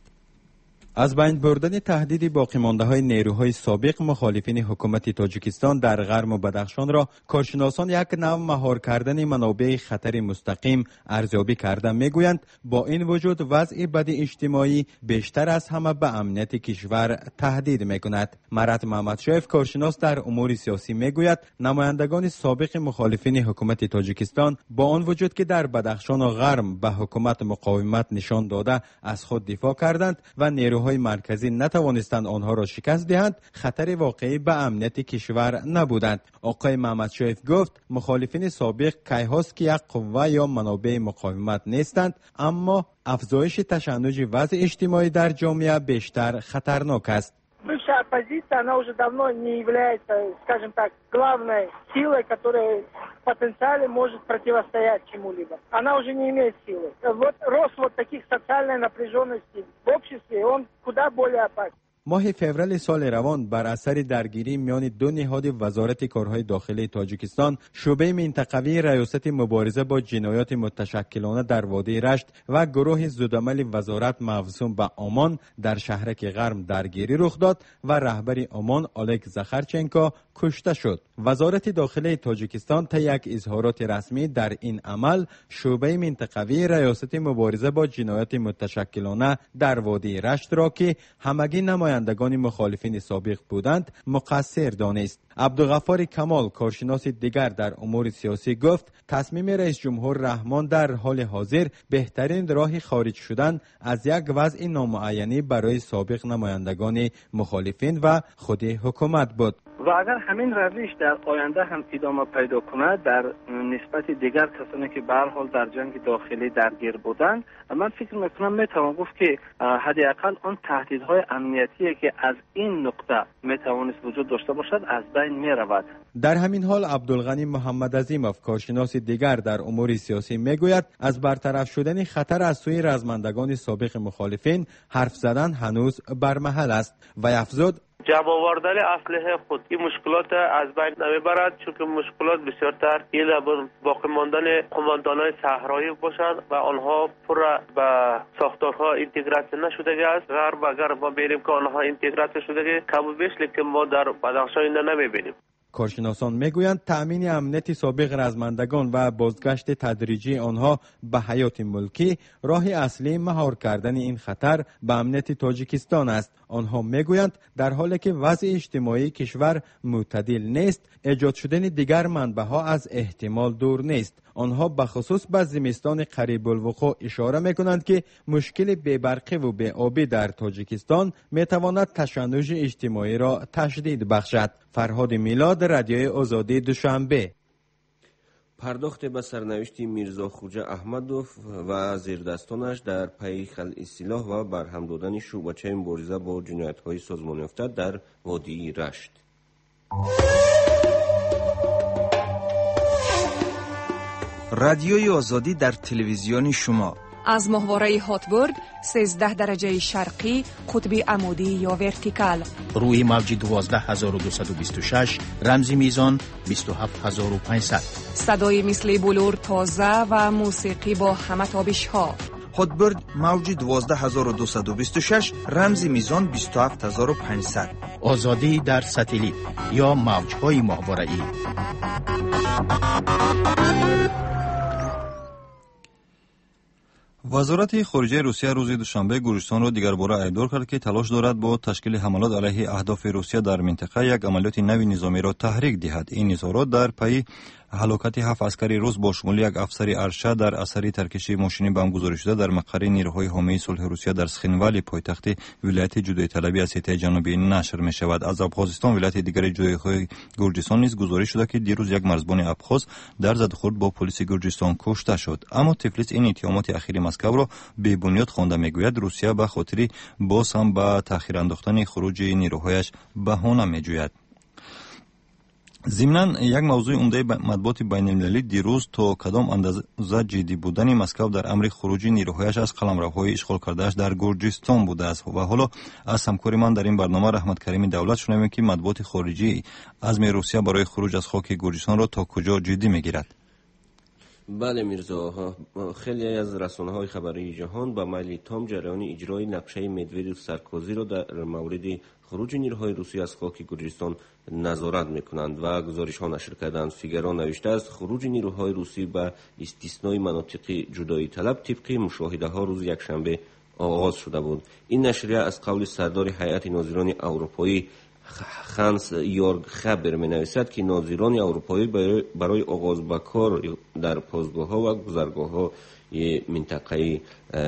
از بین بردن تهدید باقی مانده های نیروهای سابق مخالفین حکومت تاجیکستان در غرب و بدخشان را کارشناسان یک نوع مهار کردن منابع خطر مستقیم ارزیابی کرده میگویند با این وجود وضع بد اجتماعی بیشتر از همه به امنیت کشور تهدید میکند. مرات محمدشایف کارشناس در امور سیاسی میگوید نمایندگان سابق مخالفین حکومت تاجیکستان با آن وجود که در بدخشان و غرب به حکومت مقاومت نشان داده از خود دفاع کردند و نیروهای مرکزی نتوانستند آنها را شکست دهند، خطر واقعی به امنیت کشور نبودند. آقای محمد شایف گفت مخالفین سابق کیهاست که یک قوه یا منابع مقاومت نیستند، اما افزایش تشنج وضع اجتماعی در جامعه بیشتر خطرناک است. Бывшая оппозиция, она уже давно не является, скажем так, главной силой, которая в потенциале может противостоять чему-либо. Она уже не имеет силы. Вот рост вот таких социальной напряженности в обществе, он куда более опасен. ماه فوریه سال روان بر اثر درگیری میان دو نهاد وزارت کارهای داخلی تاجیکستان، شعبه منطقوی ریاست مبارزه با جنایات متشکلانه در وادی رشت و گروه زودعمل وزارت موسوم به عمان در شهرک غرب درگیری رخ داد و رهبر عمان الک زخرچنکو کشته شد. وزارت داخلی تاجیکستان طی یک اظهارات رسمی در این عمل شعبه منطقوی ریاست مبارزه با جنایات متشکلانه در وادی رشت را که همگی نمایندگان مخالفین سابق بودند مقصر دانست. عبدالغفار کمال کارشناس دیگر در امور سیاسی گفت تصمیم رئیس جمهور رحمان در حال حاضر بهترین راه خارج شدن از یک وضع نامعینی برای سابق نمایندگان مخالفین و خود حکومت بود. و اگر همین روش در آینده هم ادامه پیدا کند در نسبت دیگر کسانی که به هر حال در جنگ داخلی درگیر بودند، من فکر میکنم میتوان گفت که حداقل آن تهدیدهای امنیتی که از این نقطه میتوانست وجود داشته باشد از بین بین می رود. در همین حال عبدالغنی محمد عظیموف کارشناس دیگر در امور سیاسی میگوید از برطرف شدن خطر از سوی رزمندگان سابق مخالفین حرف زدن هنوز برمحل است و افزود جمع آوردن اسلحه خود این مشکلات از بین نمیبرد، چون که مشکلات بسیارتر این باقی ماندن قماندانان صحرایی باشند و آنها پر به ساختارها اینتگرات نشدگی است. غرب اگر ما ببینیم که آنها اینتگرات شدگی کم و بیش، لیکن ما در بدخشان این نمیبینیم. کارشناسان میگویند تأمین امنیت سابق رزمندگان و بازگشت تدریجی آنها به حیات ملکی راه اصلی مهار کردن این خطر به امنیت تاجیکستان است. آنها میگویند در حالی که وضع اجتماعی کشور معتدل نیست، ایجاد شدن دیگر منبع‌ها از احتمال دور نیست. آنها به خصوص به زمستان قریب الوقوع اشاره میکنند که مشکل بی‌برقی و بی‌آبی در تاجیکستان میتواند تشنج اجتماعی را تشدید بخشد. فرهاد میلاد، رادیوی آزادی، دوشنبه. پرداخت به سرنوشت میرزا خوجه احمدوف و زیردستانش در پی خلع سلاح و برهم دادن شعبچه مبارزه با جنایت‌های سازمان یافته در وادی رشت. رادیوی آزادی در تلویزیون شما از ماهواره هاتبورد سیزده درجه شرقی قطب عمودی یا ورتیکال، روی موج دوازده هزار و دویست و بیست و شش رمزی میزان بیست و هفت هزار و پانصد، صدای مثل بلور تازه و موسیقی با همه تابش ها. هاتبورد موج دوازده هزار و دویست و بیست و شش رمزی میزان بیست و هفت هزار و پانصد. آزادی در ساتلیت یا موجهای ماهواره‌ای. وزارت خارجه روسیه روز دوشنبه گورجستان را دیگر باره ایدار کرد که تلاش دارد با تشکیل حملات علیه اهداف روسیه در منطقه یک عملیات نوی نظامی را تحریک دهد. این اظهارات در پی هلاکت هفت عسکری روس با شمول یک افسر ارشد در اثر ترکشی ماشینی بم گذاری شده در مقر نیروهای حامی صلح روسیه در سخنوالی پایتخت ولایت جدای طلبی اسیای جنوبی نشر می شود. از ابخازستان ولایت دیگر جدای گورجستان نیز گزارش شده که دیروز یک مرزبان ابخاز در زدخورد با پلیس گورجستان کشته شد. اما تفلیس این اتهامات اخیر مسکو را بی بنیاد خوانده میگوید روسیه به خاطر باز هم به تاخیر انداختن خروج نیروهایش بهانه میجوید. ضمناً یک موضوع عمده مطبوعات بین المللی دیروز تا کدام اندازه جدی بودن مسکو در امر خروج نیروهایش از قلمروهای اشغال کردهش در گورجستان بوده است و حالا از همکاری من در این برنامه رحمت کریم دولت شنویم که مطبوعات خارجی عزم روسیه برای خروج از خاک گورجستان را تا کجا جدی میگیرد. بله میرزا، خیلی از رسانه‌های خبری جهان با میل تام جریان اجرای نقشه مدودوف سارکوزی را در مورد خروج نیروهای روسی از خاک گورجستان نظارت میکنند و گزارش ها نشر کردند. فیگارو نوشته است خروج نیروهای روسی به استثنای مناطق جدایی طلب طبق مشاهده ها روز یکشنبه آغاز شده بود. این نشریه از قول سردار هیئت ناظران اروپایی خانس یورگ خبر می نویسد که ناظران اروپایی برای آغاز به کار در پاسگاه ها و گذرگاه ها منطقه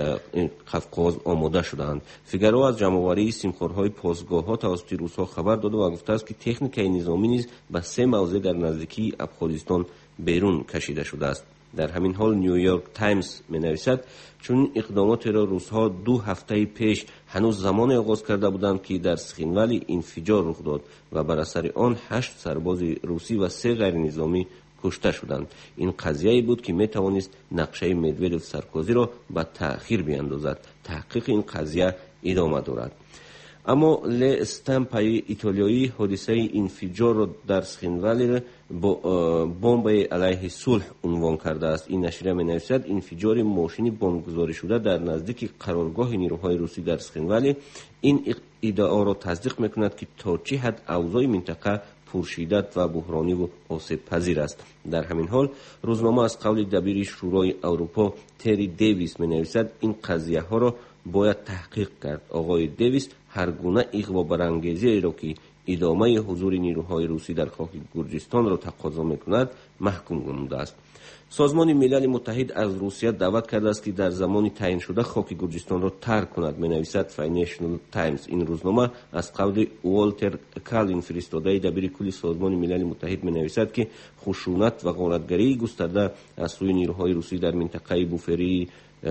قفقاز آماده شدند. فیگارو از جمع‌آوری سیمخوارهای پاسگاه ها توسط روس‌ها خبر داده و گفته است که تکنیک نظامی نیز به سه موضع در نزدیکی ابخازستان بیرون کشیده شده است. در همین حال نیویورک تایمز می نویسد چون اقدامات را روس‌ها دو هفته پیش هنوز زمان آغاز کرده بودند که در سخنولی انفجار رخ داد و بر اثر آن هشت سرباز روسی و سه غیر نظامی کشته شدند. این قضیه بود که می توانست نقشه مدودوف سارکوزی را به تأخیر بیاندازد. تحقیق این قضیه ادامه دارد. اما ل استمپای ایتالیایی حادثه انفجار را در سخنوالی با بمب علیه صلح عنوان کرده است. این نشریه می نویسد انفجار ماشین بمبگذاری شده در نزدیک قرارگاه نیروهای روسی در سخنوالی این ادعا را تصدیق می کند که تا چه حد اوضاع منطقه پرشدت و بحرانی و آسیب پذیر است. در همین حال روزنامه از قول دبیر شورای اروپا تری دیویس می نویسد این قضیه ها را باید تحقیق کرد. آقای دیویس هر گونه اغوا برانگیزی را که ادامه حضور نیروهای روسی در خاک گورجستان را تقاضا میکند محکوم نموده است. سازمان ملل متحد از روسیه دعوت کرده است که در زمان تعیین شده خاک گورجستان را ترک کند. می نویسد فاینانشال تایمز. این روزنامه از قول والتر کالین فرستاده دبیر کل سازمان ملل متحد می نویسد که خشونت و غارتگری گسترده از سوی نیروهای روسی در منطقه بوفری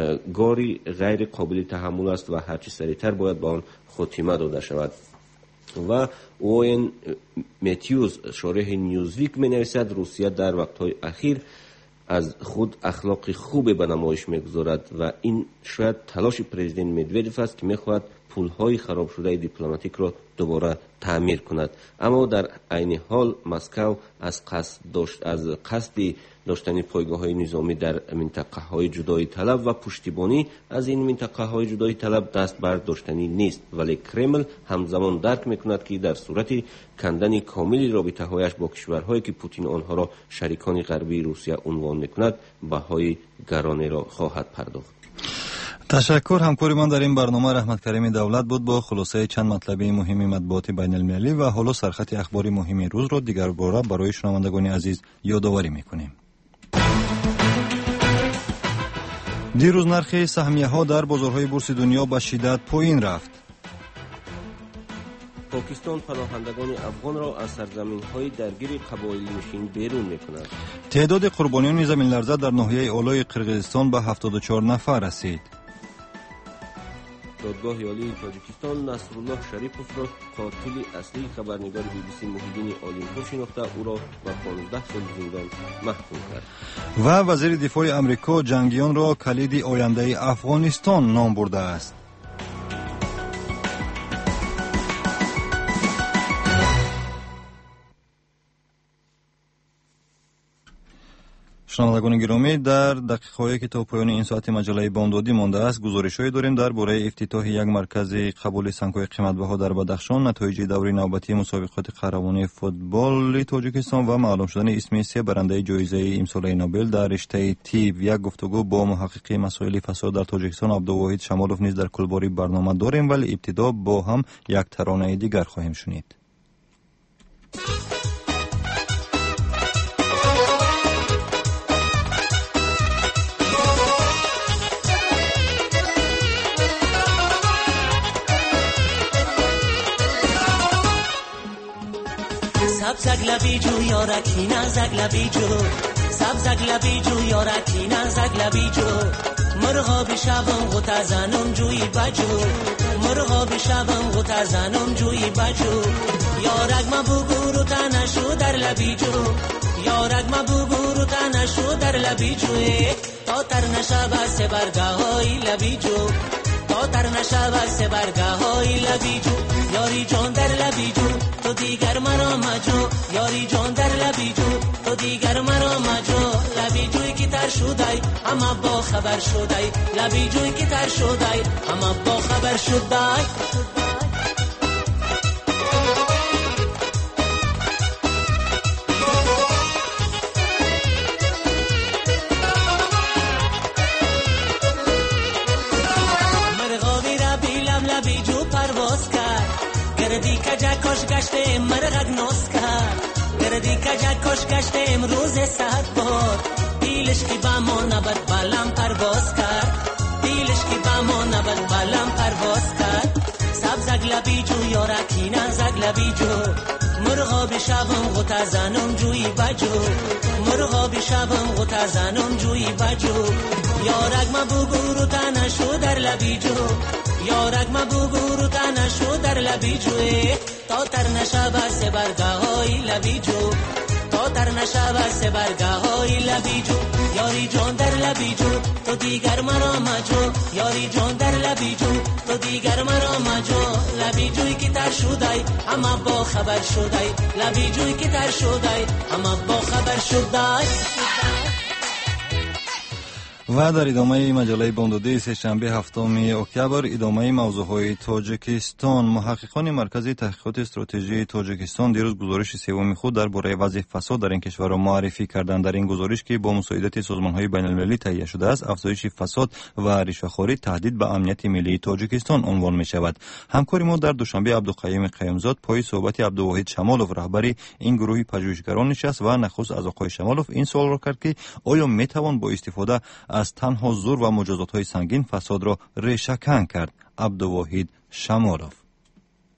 گاری غیر قابل تحمل است و هرچی سریعتر باید به آن خاتمه داده شود. و اوین متیوز شارح نیوزویک می نویسد روسیه در وقتهای اخیر از خود اخلاق خوب به نمایش میگذارد و این شاید تلاش پرزیدنت مدودوف است که میخواهد پولهای خراب شده دیپلماتیک را دوباره تعمیر کند. اما در عین حال مسکو از قصد داشت از قصد داشتن پایگاه‌های نظامی در منطقه‌های جدایی طلب و پشتیبانی از این منطقه‌های جدایی طلب دست برداشتنی نیست، ولی کرمل همزمان درک می‌کند که در صورت کندن کامل رابطه‌هایش با کشورهایی که پوتین آنها را شریکان غربی روسیه عنوان می‌کند بهای گرانی را خواهد پرداخت. تشکر. همکاری من در این برنامه رحمت کریم دولت بود با خلاصه چند مطلبی مهم مطبوعات بین المللی و حالا سرخط اخباری مهم روز را دیگر باره برای شنوندگان عزیز یادآوری می‌کنیم. دیروز نرخ سهمیه‌ها در بازارهای بورس دنیا به شدت پایین رفت. پاکستان پناهندگان افغان را از سرزمین‌های درگیر قبایلی نشین بیرون می‌کند. تعداد قربانیان زمین لرزه در ناحیه آلای قرقیزستان به هفتاد و چهار نفر رسید. دادگاه عالی تاجیکستان نصرالله شریپوف را قاتل اصلی خبرنگار بی بی سی محیدین آلیمپور شناخته او را به پانزده سال زندان محکوم کرد. و وزیر دفاع امریکا جنگیان را کلید آینده افغانستان نام برده است. شنوندگان گرامی، در دقیقه‌هایی که تا پایان این ساعت مجله بامدادی مانده است گزارش‌هایی داریم درباره افتتاح یک مرکز قبول سنگ‌های قیمت‌بها در بدخشان، نتایج دوره نوبتی مسابقات قهرمانی فوتبال تاجیکستان و معلوم شدن اسم سه برنده جایزه امسال نوبل در رشته طب. یک گفتگو با محقق مسائل فساد در تاجیکستان عبدالواحد شمالوف نیز در کلباری برنامه داریم، ولی ابتدا با هم یک ترانه دیگر خواهیم شنید. Zaglabi ju yorakina zaglabi ju sab zaglabi ju yorakina zaglabi ju مرغا بشبم غتازانم جوی بجو مرغا بشبم غتازانم جوی بجو یارگ ما بگورو تنشو در لبی جو یارگ ما بگورو تنشو در لبی جو تا تر نشب سه برگاهای لبی جو تا تر نشب سه برگاهای لبی جو یاری جان در لبی جو تو دیگر مرا مجو یاری جان در لبی جو تو دیگر مرا مجو لبی جوی کی تر شدای اما با خبر شدای لبی جوی کی تر شدای اما با خبر شدای مرغاوی را بیلم لبی جو پرواز کرد گردی کجا کش گشته مرغک نوز کرد گردی کجا کش گشته امروز سهر بود دیلش کی با ما نبد بالام پرواز کرد دیلش کی با ما نبد بالام پرواز کرد سب زگلبی جو یارکینا زگلبی جو مرغا بشبم غتازانم جوی بجو مرغا بشبم غتازانم جوی بجو یارک ما بگورو تنشو در لبی جو یارک ما بگورو تنشو در لبی جو تا تر نشب سه برگاهای لبی جو تا تر نشب سه برگاهای لبی جو یاری جان در لبی جو تو دیگر مرا مجو یاری جان در لبی جو تو دیگر مرا مجو لبی جوی کی تر شدای اما با خبر شدای لبی جوی کی تر شدای اما با خبر شدای. و در ادامه مجله بامدادی سه‌شنبه هفتم اکتبر ادامه موضوعهای تاجیکستان، محققان مرکز تحقیقات استراتژی تاجیکستان دیروز گزارش سوم خود درباره وضع فساد در این کشور را معرفی کردند. در این گزارش که با مساعدت سازمان‌های بین‌المللی تهیه شده است، افزایش فساد و رشوه‌خواری تهدید به امنیت ملی تاجیکستان عنوان می‌شود. همکار ما در دوشنبه عبدالقیوم قیومزاد پای صحبت عبدالواحد شمالوف رهبری این گروه پژوهشگران نشست و نخست از آقای شمالوف این سوال را کرد که آیا می‌توان با استفاده از تنها زور و مجازات‌های سنگین فساد را ریشه‌کن کرد. عبدالواحد شمالوف: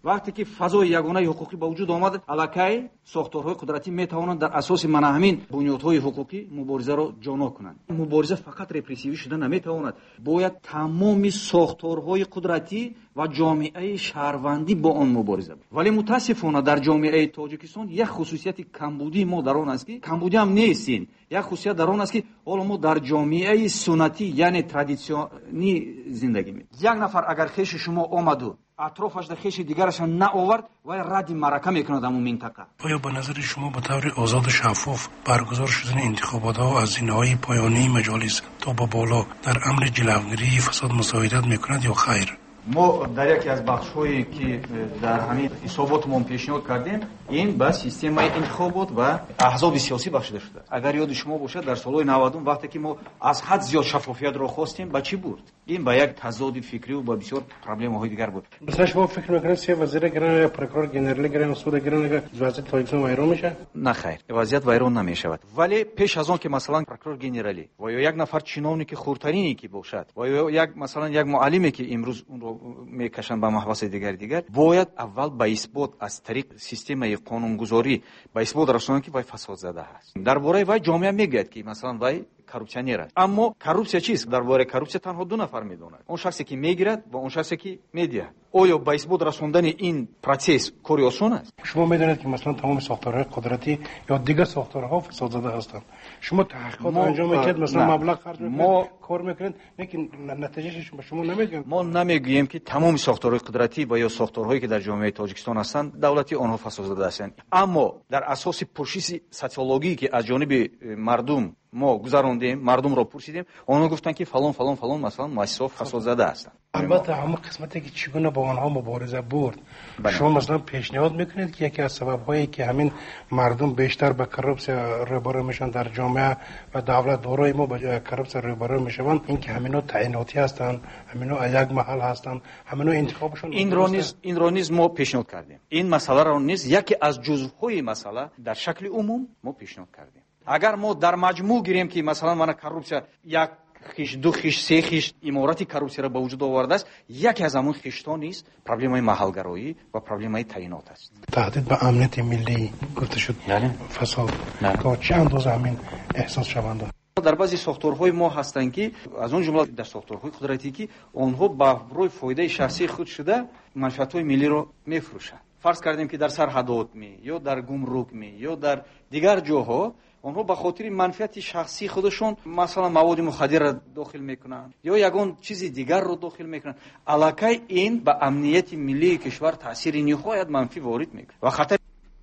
вақте ки фазои ягонаи ҳуқуқӣ ба вуҷуд омад, аллакай сохторҳои қудратӣ метавонанд дар асоси мана ҳамин бунёдҳои ҳуқуқӣ муборизаро ҷоно кунанд. Мубориза фақат репрессивӣ шуда наметавонад. Бояд тамоми сохторҳои қудратӣ ва ҷомеаи шаҳрвандӣ бо он мубориза. Вале мутаассифона дар ҷомеаи Тоҷикистон як хусусияти камбудии мо дар он аст ки камбудӣ ҳам нестин. Як хусусият дар он аст ки ҳоло мо дар ҷомеаи суннатӣ, яъне традитсионӣ зиндагӣ мекунем. Як нафар агар хеши шумо омаду атрофашда хеши дигарашон наовард, вай радди марака мекунад ҳамун минтақа. оё ба назари шумо ба таври озоду шаффоф баргузор шудани интихоботҳо аз зинаҳои поёнии маҷолис то ба боло дар амри ҷилавгирии фасод мусоидат мекунад ё хайр? мо дар яке аз бахшҳое ки дар ҳамин ҳисоботмон пешниҳод кардем, ин ба системаи интихобот ва аҳзоби сиёсӣ бахшида шудааст. Агар ёди шумо бошад, дар солҳои навадум вақте ки мо аз ҳад зиёд шаффофиятро хостем, ба чӣ бурд? Ин ба як тазоди фикриву ба бисёр проблемаҳои дигар буд. Мисалан шумо фикр мекунед се вазира гиран ё прокурор генерали гиран суда гиран вазир Тоҷикистон вайрон мешавад? На хайр, вазият вайрон намешавад. Вале пеш аз он ки масалан прокурор генерали ва ё як нафар чиновники хурдтарине ки бошад ва ё як масалан як муаллиме ки имрӯз унро мекашанд ба маҳбаси дигари дигар, бояд аввал ба исбот аз тариқ системаи қонунгузорӣ ба исбот расонанд ки вай фасодзада аст. Дар бораи вай ҷомеа мегӯяд ки масалан вай коррупсионер аст. Аммо коррупсия чист? Дар бораи коррупсия танҳо ду нафар медонад. Он шахсе ки мегирад ва он шахсе ки медиҳад. оё ба исбот расондани ин протсесс кори осон аст? шумо медонед ки масалан тамоми сохторҳои қудратӣ ё дигар сохторҳо фасодзада ҳастанд. шумо таҳқиқот анҷом мекунед, масалан маблағ харҷ мекунед, кор мекунед, лекин натиҷааш ба шумо намегӯянд. мо намегӯем ки тамоми сохторҳои қудратӣ ва ё сохторҳое ки дар ҷомеаи Тоҷикистон ҳастанд давлати онҳо фасодзада ҳастанд. Аммо дар асоси пуршиси социологӣ ки аз ҷониби мардум мо гузарондем, мардумро пурсидем, онҳо гуфтанд ки фалон фалон фалон масалан муассисаҳо фасодзада ҳастанд. албатта ҳама қисмате ки чӣ гуна бо онҳо мубориза бурд. шумо масалан пешниҳод мекунед ки яке аз сабабҳое ки ҳамин мардум бештар ба коррупсия рӯбарӯ мешаванд дар ҷомеа ва давлат дорои мо ба коррупсия рӯбарӯ мешаванд, ин ки ҳамино таъинотӣ ҳастанд, ҳамино як маҳал ҳастанд, ҳамино интихобшон. Инро низ инро низ мо пешниҳод кардем. Ин масъаларо низ яке аз ҷузъҳои масъала дар шакли умум мо пешниҳод кардем. Агар мо дар маҷмӯъ гирем ки масалан мана коррупсия як хиш, ду хиш, се хиш иморати коррупсияро ба вуҷуд овардааст, яке аз ҳамон хиштон низ проблемаи маҳалгароӣ ва проблемаи таъинот аст. Таҳдид ба амнияти миллӣ гуфта шуд, фасод то чӣ андоза ҳамин эҳсос шаванда? дар баъзе сохторҳои мо ҳастанд ки аз он ҷумла дар сохторҳои қудратӣ ки онҳо ба рӯи фоидаи шахсии худ шуда манфиатҳои миллиро мефурӯшанд. фарз кардем ки дар сарҳадотми ё дар гумрукми ё дар дигар ҷоҳо онҳо ба хотири манфиати шахсии худашон масалан маводи мухаддирро дохил мекунанд ё ягон чизи дигарро дохил мекунанд. аллакай ин ба амнияти миллии кишвар таъсири ниҳоят манфӣ ворид мекунад ва хатар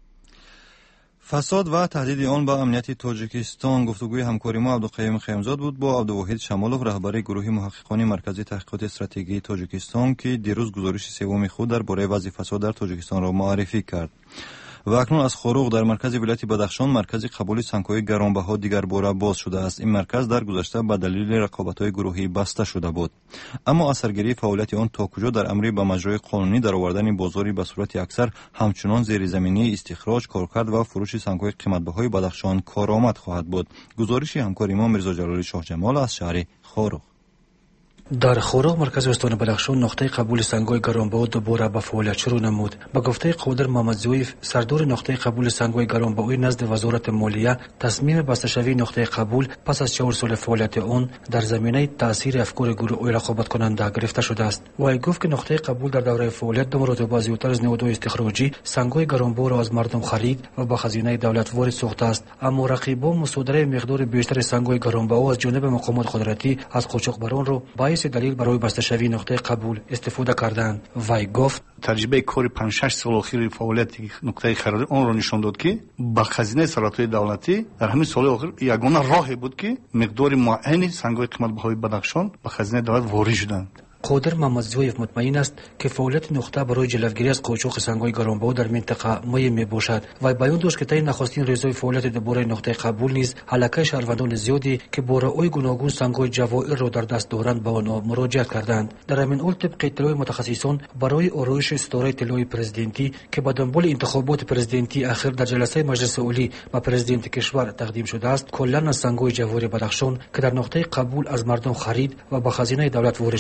фасод ва таҳдиди он ба амнияти Тоҷикистон. гуфтугӯи ҳамкори мо Абдуқаим Хаимзод буд бо Абдувоҳид Шамолов, раҳбари гурӯҳи муҳаққиқони маркази таҳқиқоти стратегии Тоҷикистон, ки дирӯз гузориши севуми худ дар бораи вазъи фасод дар Тоҷикистонро муаррифӣ кард. ва акнун аз Хоруғ дар маркази вилояти Бадахшон маркази қабули сангҳои гаронбаҳо дигар бора боз шудааст. ин марказ дар гузашта ба далели рақобатҳои гурӯҳӣ баста шуда буд. аммо асаргирии фаъолияти он то куҷо дар амри ба маҷрои қонунӣ даровардани бозори ба сурати аксар ҳамчунон зеризаминии истихроҷ, коркард ва фурӯши сангҳои қиматбаҳои Бадахшон коромад хоҳад буд. гузориши ҳамкори мо Мирзо Ҷалоли Шоҳҷамол аз шаҳри Хоруғ. дар Хоруғ маркази устони Бадахшон нуқтаи қабули сангҳои гаронбаҳо дубора ба фаъолият шурӯъ намуд. ба гуфтаи Қодир Мамадзоев, сардори нуқтаи қабули сангҳои гаронбаҳои назди вазорати молия, тасмими басташавии нуқтаи қабул пас аз чаҳор соли фаъолияти он дар заминаи таъсири афкори гурӯҳҳои рақобаткунанда гирифта шудааст. вай гуфт ки нуқтаи қабул дар давраи фаъолият ду маротиба зиёдтар аз наҳодҳои истихроҷӣ сангҳои гаронбаҳоро аз мардум харид ва ба хазинаи давлат ворид сохтааст. аммо рақибон мусодираи миқдори бештари сангҳои гаронбаҳо аз ҷониби мақомоти қудратӣ аз қочоқбаронро далил барои басташавии нуқтаи қабул истифода карданд. вай гуфт таҷрибаи кори панҷ шаш соли охири фаъолияти нуқтаи хариди онро нишон дод ки ба хазинаи саратои давлатӣ дар ҳамин соли охир ягона роҳе буд ки миқдори муайяни сангҳои қиматбаҳои Бадахшон ба хазинаи давлат ворид шуданд. Қодир Мамадзоев мутмаин аст ки фаъолияти нуқта барои ҷилавгирӣ аз қочоқи сангҳои гаронбаҳо дар минтақа муҳим мебошад. вай баён дошт ки таи нахостин резои фаъолияти дубораи нуқтаи қабул низ аллакай шаҳрвандони зиёде ки бораҳои гуногун сангҳои ҷавоҳирро дар даст доранд ба онҳо муроҷиат карданд. дар ҳамин ҳол тибқи иттилои мутахассисон барои ороиши ситораи тиллои президентӣ ки ба дунболи интихоботи президентии ахир дар ҷаласаи маҷлиси олӣ ба президенти кишвар тақдим шудааст, куллан аз сангҳои ҷавоҳири Бадахшон ки дар нуқтаи қабул аз мардум харид ва ба хазинаи давлат ворид шуданд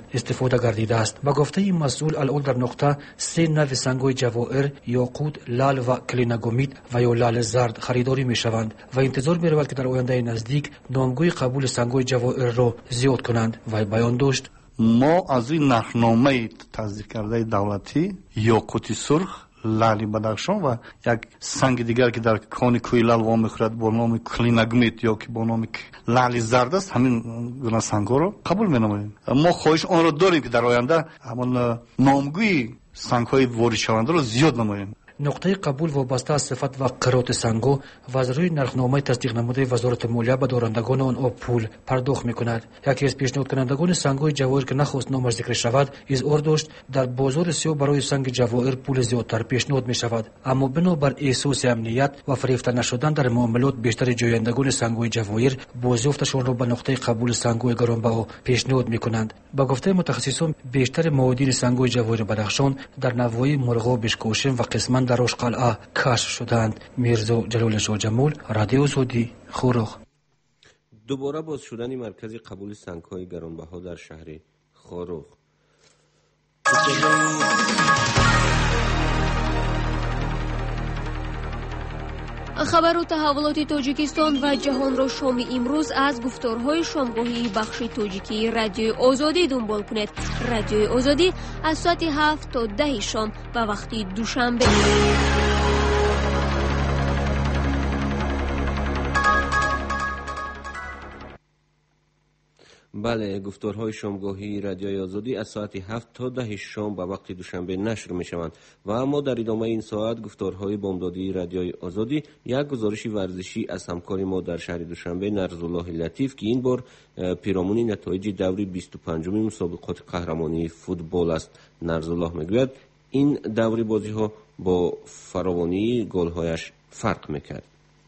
استفاده گردیده است. با گفته این مسئول الان در نقطه سه نوع سنگ‌های جواهر یاقوت، لال و کلینگومیت و یا لال زرد خریداری می‌شوند و انتظار می‌رود که در آینده نزدیک نامگوی قبول سنگ‌های جواهر را زیاد کنند. و بیان داشت: ما از این نرخنامه تصدیق کرده دولتی یاقوت سرخ، لالی بدخشان و یک سنگ دیگر که در کان کوی لال وام می‌خورد با نام کلینگومیت یا که با نام لالی زرد است، همین گونه سنگ‌ها را قبول می‌نماییم. ما خواهش آن را داریم که در آینده همان نامگوی سنگ‌های وارد شونده را زیاد نماییم. نقطه قبول وابسته از صفت و قرات سنگو و از روی نرخنامه تصدیق نموده وزارت مالیه به دارندگان آن پول پرداخت می‌کند. یکی از پیشنهاد کنندگان سنگ‌های جواهر که نخواست نامش ذکر شود اظهار داشت در بازار سیاه برای سنگ جواهر پول زیادتر پیشنهاد می‌شود، اما بنابر احساس امنیت و فریفته نشدن در معاملات بیشتر جویندگان سنگ‌های جواهر بازیافتشان را به نقطه قبول سنگ‌های گرانبها پیشنهاد می‌کنند. با گفته متخصصان بیشتر معادن سنگ‌های جواهر بدخشان در نواحی مرغاب، بشکوشم و قسمت در قلعه کشف شدند. میرزا جلال شاه جمول، رادیو آزادی، خورخ. دوباره باز شدن مرکز قبول سنگ‌های گرانبها در شهر خورخ. خبر و تحولات تاجیکستان و جهان را شام امروز از گفتارهای شامگاهی بخش تاجیکی رادیو آزادی دنبال کنید. رادیو آزادی از ساعت هفت تا ده شام به وقت دوشنبه. بله، گفتارهای شامگاهی رادیوی آزادی از ساعت هفت تا ده شام به وقت دوشنبه نشر می شوند و اما در ادامه این ساعت گفتارهای بامدادی رادیوی آزادی یک گزارش ورزشی از همکار ما در شهر دوشنبه نرزالله لطیف که این بار پیرامون نتایج دوری بیست و پنجم مسابقات قهرمانی فوتبال است. نرزالله میگوید این دوری بازی ها با فراوانی گل‌هایش فرق میکرد.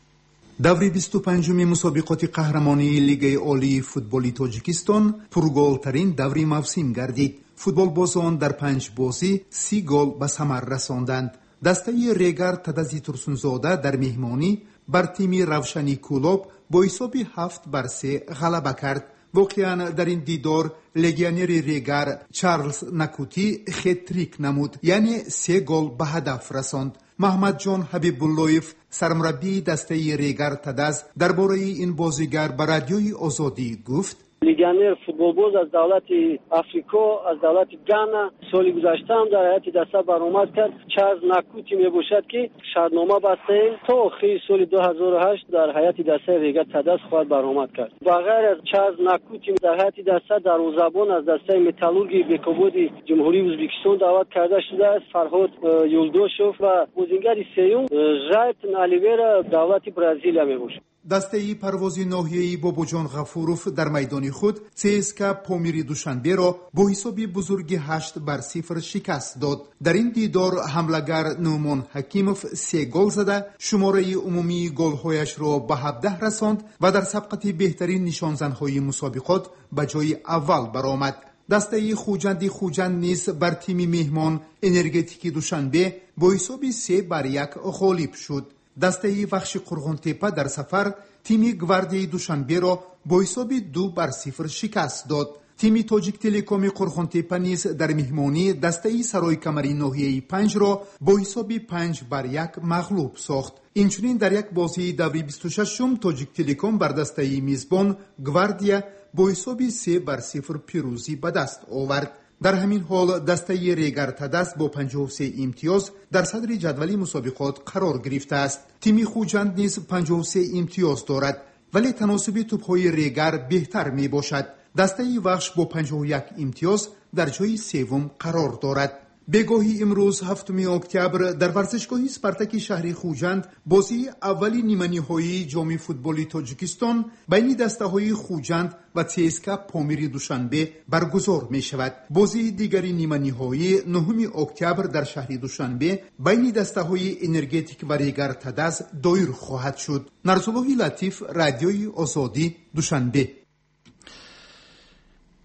دوری بیست و پنجم مسابقات قهرمانی لیگ عالی فوتبال تاجیکستان پرگل‌ترین دوری موسم گردید. فوتبال بازان در پنج بازی سی گل به ثمر رساندند. دسته ریگر تدزی ترسونزاده در مهمانی بر تیم روشنی کلوب با حساب هفت بر سه غلبه کرد. واقعا در این دیدار لگیونر ریگر چارلز نکوتی خطریک نمود، یعنی سه گل به هدف رساند. محمد جان حبیب اللهیف سرمربی دسته ریگر تدز درباره این بازیگر به رادیوی آزادی گفت: لیگانر فوتبال باز از دولت افریقا، از دولت گانا سال گذشته هم در هیئت دسته برآمد کرد. چارلز نکوتی می باشد که شرطنامه بسته تا آخر سال دو هزار و هشت در هیئت دسته ریگر تدز خواهد برآمد کرد. بغیر از چارلز نکوتی در هیئت دسته در اون زبان از دسته متالورگی بکوبود جمهوری ازبکستان دعوت کرده شده است فرهاد یولدوشوف و بازیگر سیوم ژایت نالیورا دولت برزیل می باشد. دسته پرواز ناحیه‌ای باباجان غفوروف در میدان خود سیسکا پامیری دوشنبه را با حساب بزرگ هشت بر صفر شکست داد. در این دیدار حمله‌گر نومان حکیموف سه گل زده شماره عمومی گل‌هایش را به هفده رساند و در سبقت بهترین نشانزن‌های مسابقات به جای اول برآمد. دسته خوجندی خوجند نیز بر تیم مهمان انرژتیک دوشنبه با حساب سه بر یک غالب شد. دسته وخش قرغنتپه در سفر تیم گواردیای دوشنبه را با حساب دو بر صفر شکست داد. تیم تاجیک تلکوم قرغنتپه نیز در مهمانی دسته سرای کمری ناحیه پنج را با حساب پنج بر یک مغلوب ساخت. اینچنین در یک بازی دوری بیست و ششم تاجیک تلکوم بر دسته میزبان گواردیا با حساب سه بر صفر پیروزی به دست آورد. در همین حال دسته ریگر تدز با پنجاه و سه امتیاز در صدر جدول مسابقات قرار گرفته است. تیم خوجند نیز پنجاه و سه امتیاز دارد، ولی تناسب توپ‌های ریگر بهتر می باشد. دسته وخش با پنجاه و یک امتیاز در جای سوم قرار دارد. بگاهی امروز هفتم اکتبر در ورزشگاه اسپارتاک شهر خوجند بازی اولی نیمه نهایی جام فوتبال تاجیکستان بین دسته‌های خوجند و سیسکا پامیری دوشنبه برگزار می شود. بازی دیگری نیمه نهایی نهم اکتبر در شهر دوشنبه بین دسته‌های انرژتیک و ریگر تدز دایر خواهد شد. نرزالله لطیف، رادیوی آزادی، دوشنبه.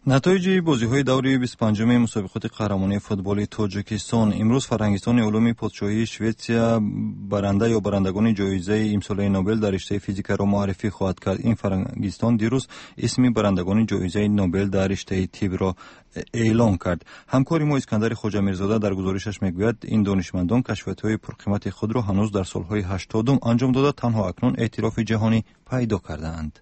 نتایج بازی‌های دوره بیست و پنجم مسابقات قهرمانی فوتبال تاجیکستان امروز فرهنگستان علوم پادشاهی شوئدیا برنده یا برندگان جایزه امسال نوبل در رشته فیزیک را معرفی خواهد کرد. این فرهنگستان دیروز اسم برندگان جایزه نوبل در رشته طب را اعلام کرد. همکار ما اسکندر خواجه میرزاده در گزارشش میگوید این دانشمندان کشفیات‌های پرقیمت خود را هنوز در سال‌های هشتادم انجام داده تنها اکنون اعتراف جهانی پیدا کردند.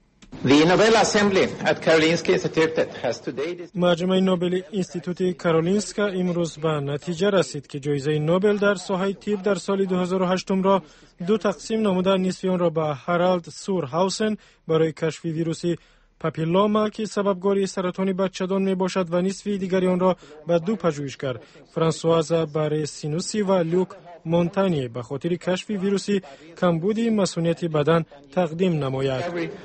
مجمع نوبل اینستیتوت کارولینسکا امروز به نتیجه رسید که جایزه نوبل در ساحه طب در سال دو هزار و هشت را دو تقسیم نموده، نصف آن را به هارالد سور هاوسن برای کشف ویروس پاپیلوما که سببگاری سرطان بچه‌دان می باشد و نصف دیگری آن را به دو پژوهشگر فرانسواز بارسینوسی و لوک مونتانی به خاطر کشف ویروس کمبود مسئولیت بدن تقدیم نماید.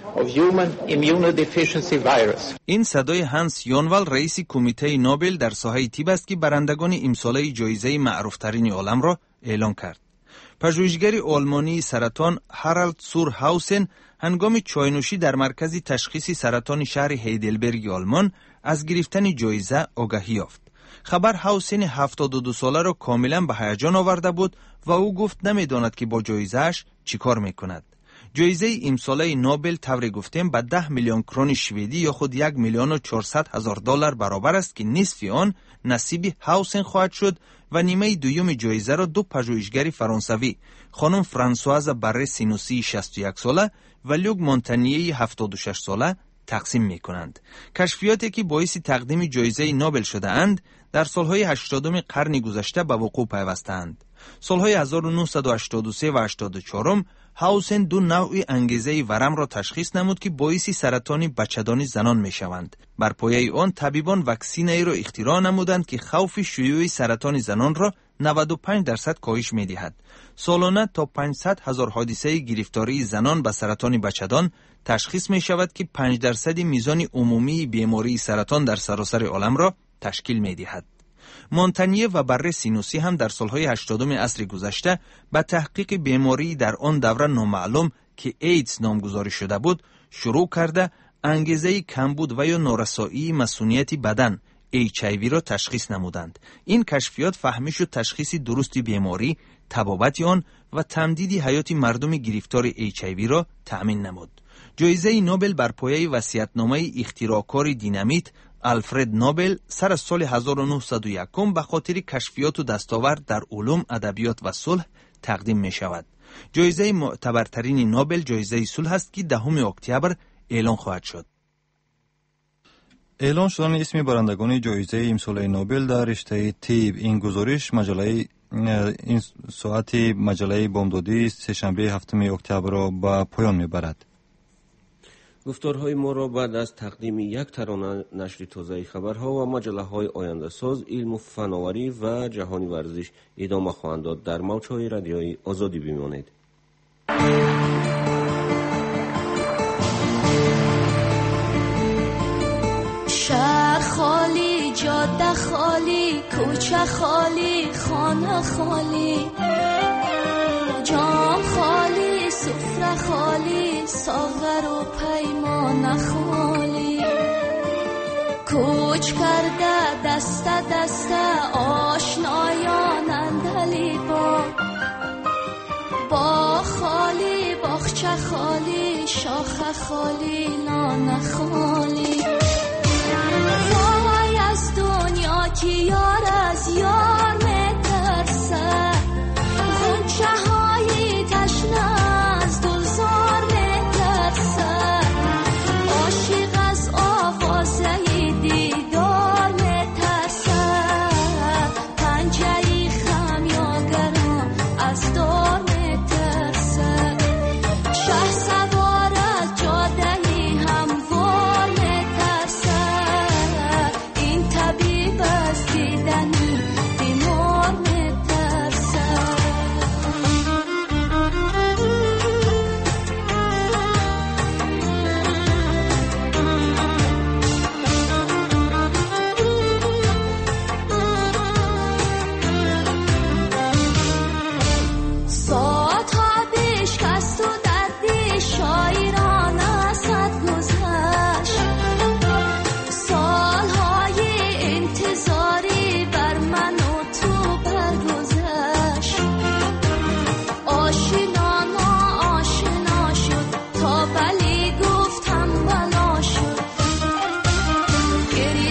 این صدای هانس یونوال رئیس کمیته نوبل در ساحه طب است که برندگان امسال جایزه معروفترین عالم را اعلام کرد. پژوهشگر آلمانی سرطان هارالد سور هاوسن هنگام چای‌نوشی در مرکز تشخیص سرطان شهر هیدلبرگ آلمان از گرفتن جایزه آگاهی یافت. خبر هاوسن هفتاد و دو ساله را کاملا به هیجان آورده بود و او گفت نمیداند که با جایزه‌اش چیکار میکند. جایزه امساله نوبل طور گفتیم به ده میلیون کرون شوئدی یا خود یک میلیون و چهارصد هزار دلار برابر است که نصف آن نصیب هاوسن خواهد شد و نیمه دوم جایزه را دو پژوهشگر فرانسوی خانم فرانسواز بارسینوسی شصت و یک ساله و لوک مونتانیه هفتاد و شش ساله تقسیم می کنند. کشفیاتی که باعث تقدیم جایزه نوبل شده اند در سالهای هشتادم قرن گذشته به وقوع پیوستند. سالهای هزار و نهصد و هشتاد و سه و هشتاد و چهار هاوسن دو نوع انگیزه ورم را تشخیص نمود که باعث سرطان بچه‌دان زنان می شوند. بر پایه آن طبیبان واکسینی را اختراع نمودند که خوف شیوع سرطان زنان را نود و پنج درصد کاهش می دهد. سالانه تا پانصد هزار حادثه گرفتاری زنان به سرطان بچه‌دان تشخیص می شود که پنج درصد میزان عمومی بیماری سرطان در سراسر عالم را تشکیل می دهد. مونتانیه و بارسینوسی هم در سالهای هشتادم عصر گذشته به تحقیق بیماری در آن دوره نامعلوم که ایدز نامگذاری شده بود شروع کرده انگیزه کمبود و یا نارسایی مسئولیت بدن اچ آی وی را تشخیص نمودند. این کشفیات فهمیش و تشخیص درست بیماری، تبابت آن و تمدید حیات مردم گرفتار اچ آی وی را تأمین نمود. جایزه نوبل بر پایه وصیت‌نامه اختراعکار دینامیت آلفرد نوبل سر از سال هزار و نهصد و یک به خاطر کشفیات و دستاورد در علوم، ادبیات و صلح تقدیم می شود. جایزه معتبرترین نوبل جایزه صلح است که دهم اکتبر اعلان خواهد شد. اعلان شدن اسم برندگان جایزه امسال نوبل در رشته طب. این گزارش مجله این ساعت مجله بامدادی سه‌شنبه هفتم اکتبر را به پایان میبرد. گفتارهای ما را بعد از تقدیم یک ترانه نشر تازه خبرها و مجله های آینده ساز، علم و فناوری و جهانی ورزش ادامه خواهند داد. در موج‌های رادیویی آزادی بمانید. شهر خالی، جاده خالی، کوچه خالی، خانه خالی، جام خالی، سفره خالی، ساغر و پیمان خالی، کوچ کرده دست دست آشنایان اندلی با با خالی، باغچه خالی، شاخه خالی، نان خالی. وای از دنیا که یار از یار میترسه، غنچه های تشنه از گلزار میترسه، عاشق از آوازه دیدار میترسه، پنجه خمیازگران از دار میترسه، شه سوار از جاده هموار میترسه،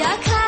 یک